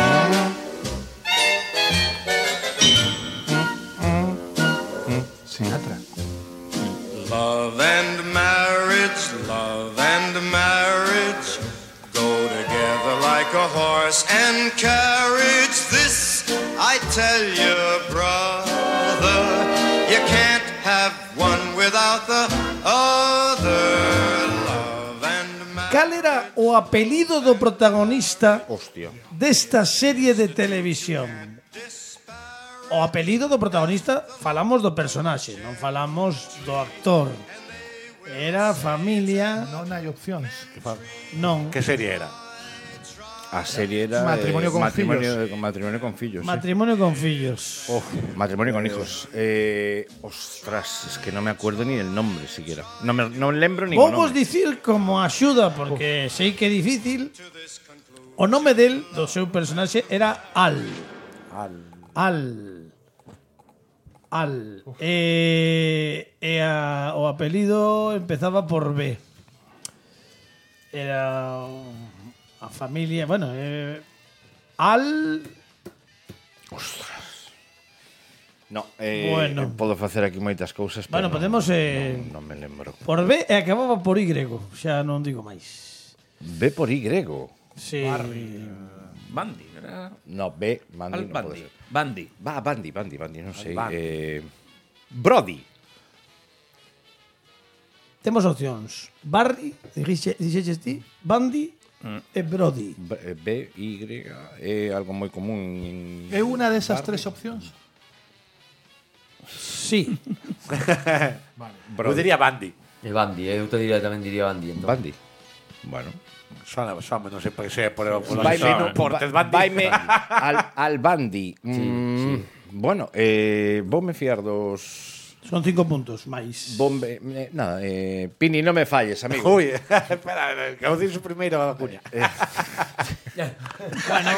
Sinatra. Love and marriage, love and marriage go together like a horse and carriage. This I tell you, brother, you can't have one without the other. Love and marriage. Cal era o apelido do protagonista Hostia. desta serie de televisión? O apelido do protagonista, falamos do personaxe, non falamos do actor. Era familia, Non hai opcións. non. ¿Qué serie era? A serie era Matrimonio eh, con matrimonio, fillos. matrimonio con fillos. sí. Matrimonio con fillos. Uf, matrimonio con hijos. Eh, ostras, es que no me acuerdo ni el nombre siquiera. No me no lembro ni Vou o vos nombre. dicir como axuda, porque sei que é difícil. O nome del, do seu personaxe, era Al. Al. Al. E, e a, o apelido empezaba por B. Era a familia, bueno, eh, Al. No, eh, Bueno. podo facer aquí moitas cousas, pero Bueno, non- podemos, eh, non, non me lembro. Por B e acababa por Y. Xa non digo máis. B por Y. Sí. Bandi, era No, B, Bandy Al non pode Bandi. ser. Bandi. Va, Bandy, Bandy, Bandy, non sei. Bandi. Eh, Brody. Temos opcións. Barry, dixe- dixeches ti, Bandy e Brody. B, eh, B Y, é algo moi común en... É unha desas tres opcións? Sí. Yo diría Bandy. E Bandi, eu te diría tamén diría Bandi. Entón. Bandy. Bueno. Suena, suena, no sé por qué sea, por, por lo Vaime, asesino, por Ted Bundy. vaime al, al Bandy. Mm, Bueno, eh, voume fiar dos... Son cinco puntos máis. Bombe, eh, nada, eh, Pini, non me falles, amigo. Uy, espera, que vos dices primero a cuña. Bueno,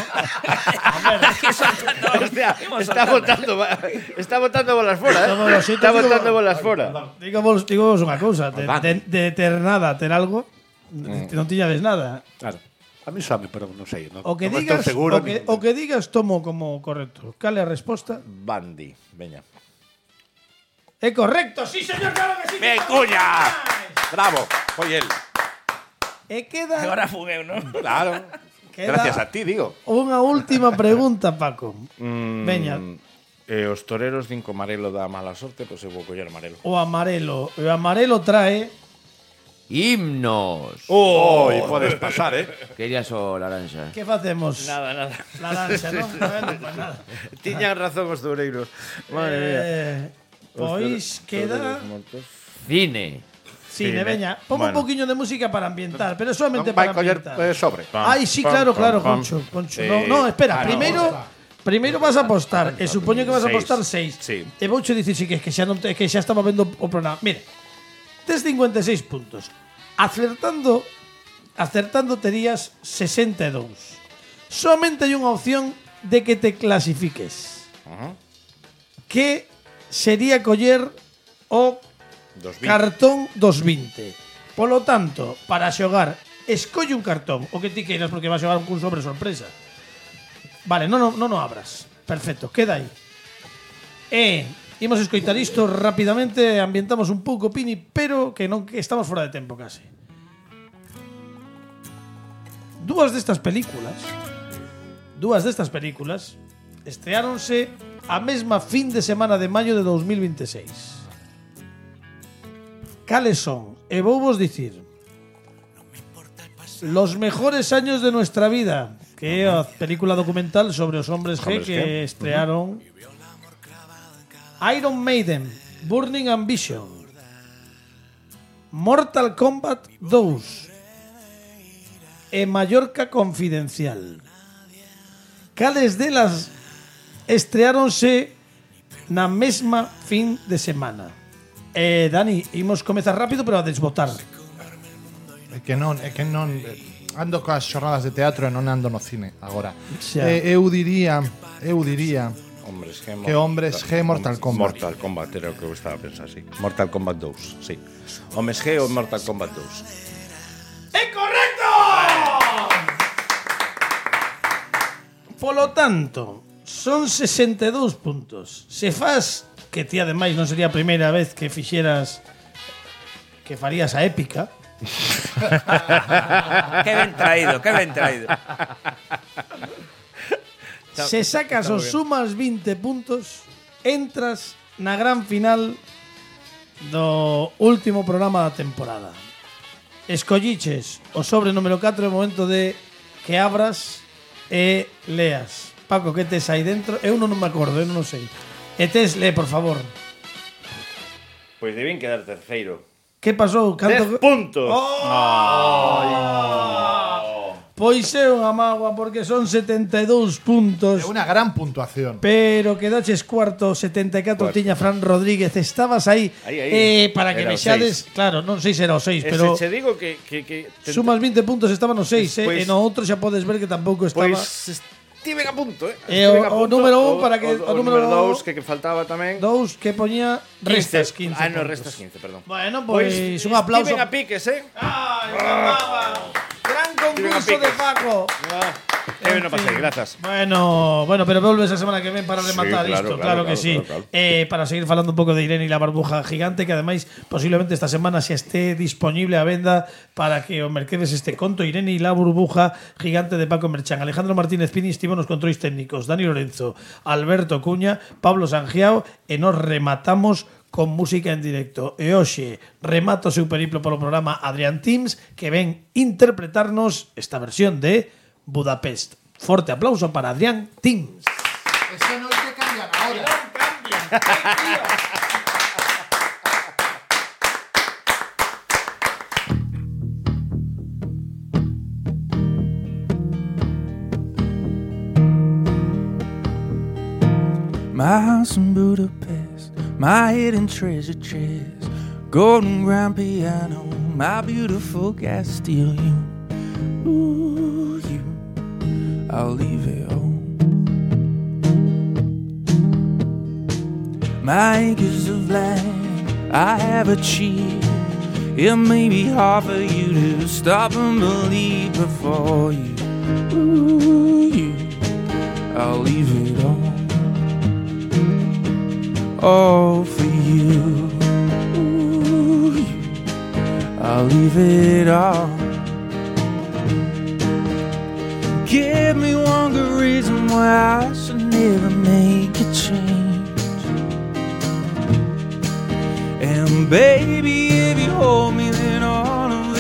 Hostia, está botando, está botando bolas fora, Todo eh? lo siento, Está digo- botando bolas fora. digo vos, digo vos unha cousa, de, de, de ter nada, ter algo, non tiñades nada. Claro. A mí suame, pero non sei. No, O que non digas, estou seguro. o que, o que digas tomo como correcto. Cal é a resposta? Bandy, veña. É correcto, sí, señor, claro que sí. ¡Bien, cuña! Bravo, foi él. E queda Agora fugueu, non? Claro. Queda- Gracias a ti, digo. unha última pregunta, Paco. Mm, Veña. Eh, os toreros din que o amarelo dá mala sorte, pois eu vou coller amarelo. O amarelo. O amarelo trae Himnos. Oh, y puedes pasar, ¿eh? Querías o laranxa. Que facemos? Nada, nada. La lancha, non? Bueno, pues nada. Tiñan razón os toureiros. Madre mía. Eh, pois queda Cine. cine, Cine. veña. Pongo un Bueno. poquinho de música para ambientar, pero solamente Non vai para coller ambientar. eh, sobre. Pam, Ai, sí, pam, claro, pam, claro, pam. Concho, Concho. Sí. No, no, espera, Ah, no, primeiro primeiro vas a apostar, e supoño que vas a Seis. apostar seis. Sí. E vouche dicir si que, que xa non te, que xa estaba vendo o programa. Mire, tes cincuenta e seis puntos. Acertando acertando terías sesenta e dous. Somente hai unha opción de que te clasifiques. Ajá. Que sería coller o Dos veinte. cartón dos vinte. Polo tanto, para xogar, escolle un cartón, o que ti queiras, porque vas a xogar un sobre sorpresa. Vale, non no, no, no abras. Perfecto, queda aí. E imos escoitar isto rapidamente, ambientamos un pouco, Pini, pero que non que estamos fora de tempo case. Dúas destas películas, dúas destas películas estreáronse a mesma fin de semana de maio de dos mil veintiséis. Cales son? E vou vos dicir Los mejores años de nuestra vida, que é a película documental sobre os hombres G Hombres que G. estrearon. Iron Maiden, Burning Ambition, Mortal Kombat dous e Mallorca Confidencial. Cales delas estreáronse na mesma fin de semana? Eh, Dani, imos comezar rápido, pero a desbotar. É que non, é que non eh, ando coas xornadas de teatro e non ando no cine agora. Xa. Eh, eu diría, eu diría Hombres G. Que Hombres G, Mortal Kombat. Mortal Kombat, era o que eu estaba a pensar, sí. Mortal Kombat dous, sí. Hombres G ou Mortal Kombat dous. ¡É correcto! Polo tanto, son sesenta e dous puntos. Se faz, que ti ademais non sería a primeira vez que fixeras que farías a épica. Que ben traído, que ben traído. Se sacas os sumas vinte puntos, entras na gran final do último programa da temporada. Escolliches o sobre número catro, é o momento de que abras e leas. Paco, que tes aí dentro? Eu non me acordo, eu non sei. E tes, lee, por favor. Pois deben quedar terceiro. Que pasou? Canto... Dez puntos. Oh! Pois é unha mágoa porque son setenta e dous puntos. É unha gran puntuación. Pero quedaches cuarto, setenta e catro Cuarto. tiña Fran Rodríguez. Estabas aí, Aí, aí. eh, para que Era o vexades. Claro, non sei se era o seis, Pero pero se digo que que que te- sumas vinte puntos, estaba no seis, eh, Despois- e no outro xa podes ver que tampouco estaba. Pois estiven a punto, eh. E Estiven o- a o punto. número un para que- o, o o número número dous que, que faltaba tamén. Dous que poñía restas quince. Ah, no, puntos. restas quince, perdón. Bueno, pois un aplauso. Estiven a piques, eh. Ai, mamá. Gran concurso de piques. Paco. Ah, eu non pasei, grazas. Bueno, bueno, pero volves a semana que ven para Sí, rematar claro, isto, claro, claro, que claro, sí. claro, claro. Eh, para seguir falando un pouco de Irene e la barbuja gigante, que ademais posiblemente esta semana xa esté disponible a venda para que o merquedes este conto. Irene e la burbuja gigante de Paco Merchán. Alejandro Martínez Pini estivo nos controis técnicos, Dani Lorenzo, Alberto Cuña, Pablo Sangiao, e nos rematamos con música en directo. E hoxe remato o seu periplo polo programa Adrián Tims, que ven interpretarnos esta versión de Budapest. Forte aplauso para Adrián Tims. Ese non te cambian ahora. My house in Budapest, my hidden treasure chest, golden grand piano, my beautiful Castile. Ooh, you, I'll leave it home. My acres of land, I have achieved. It may be hard for you to stop and believe before you. Ooh, you, I'll leave it all. All for you. Ooh, you, I'll leave it all. Give me one good reason why I should never make a change. And baby, if you hold me, then all of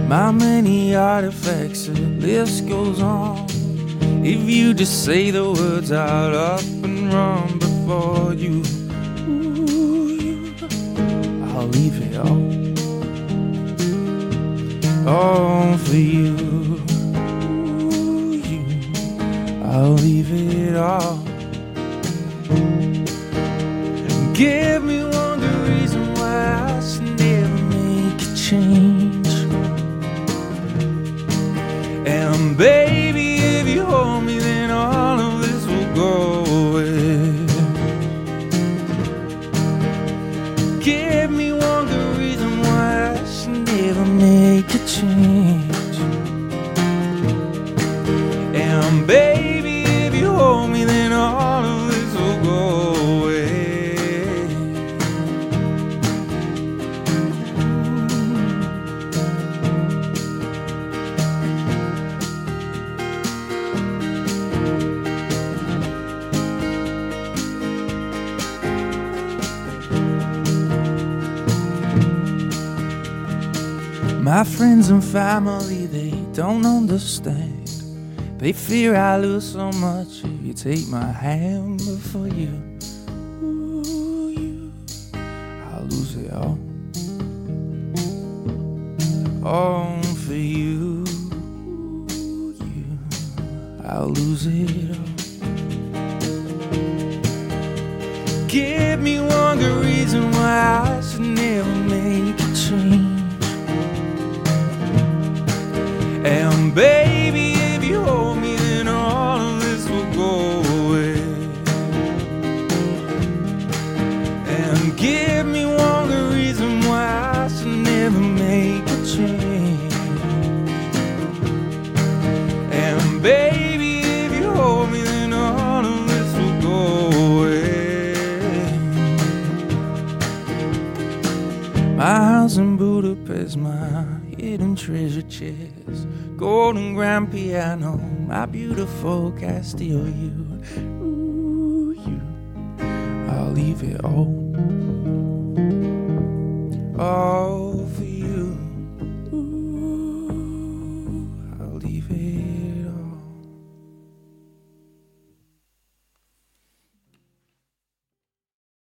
My many artifacts, the list goes on. If you just say the words, I'll up and run before you. Ooh, you. I'll leave it all, all for you. Ooh, you. I'll leave it all. Give me one good reason why I should never make a change. And baby, if you hold me, then all of this will go away. Give me one good reason why I should never make a change. And baby, if you hold me, then all of this will go away. My friends and family, they don't understand. They fear I lose so much if you take my hand before you. Ooh, you. I'll lose it all, all for you. Ooh, you. I'll lose it all. Give me one good reason why I should never make a change. And baby, if you hold me, then all of this will go away. And give me one good reason why I should never make a change. And baby, if you hold me, then all of this will go away. My house in Budapest, my hidden treasure chest, golden grand piano, my beautiful Castillo, you. Ooh, you. I'll leave it all, all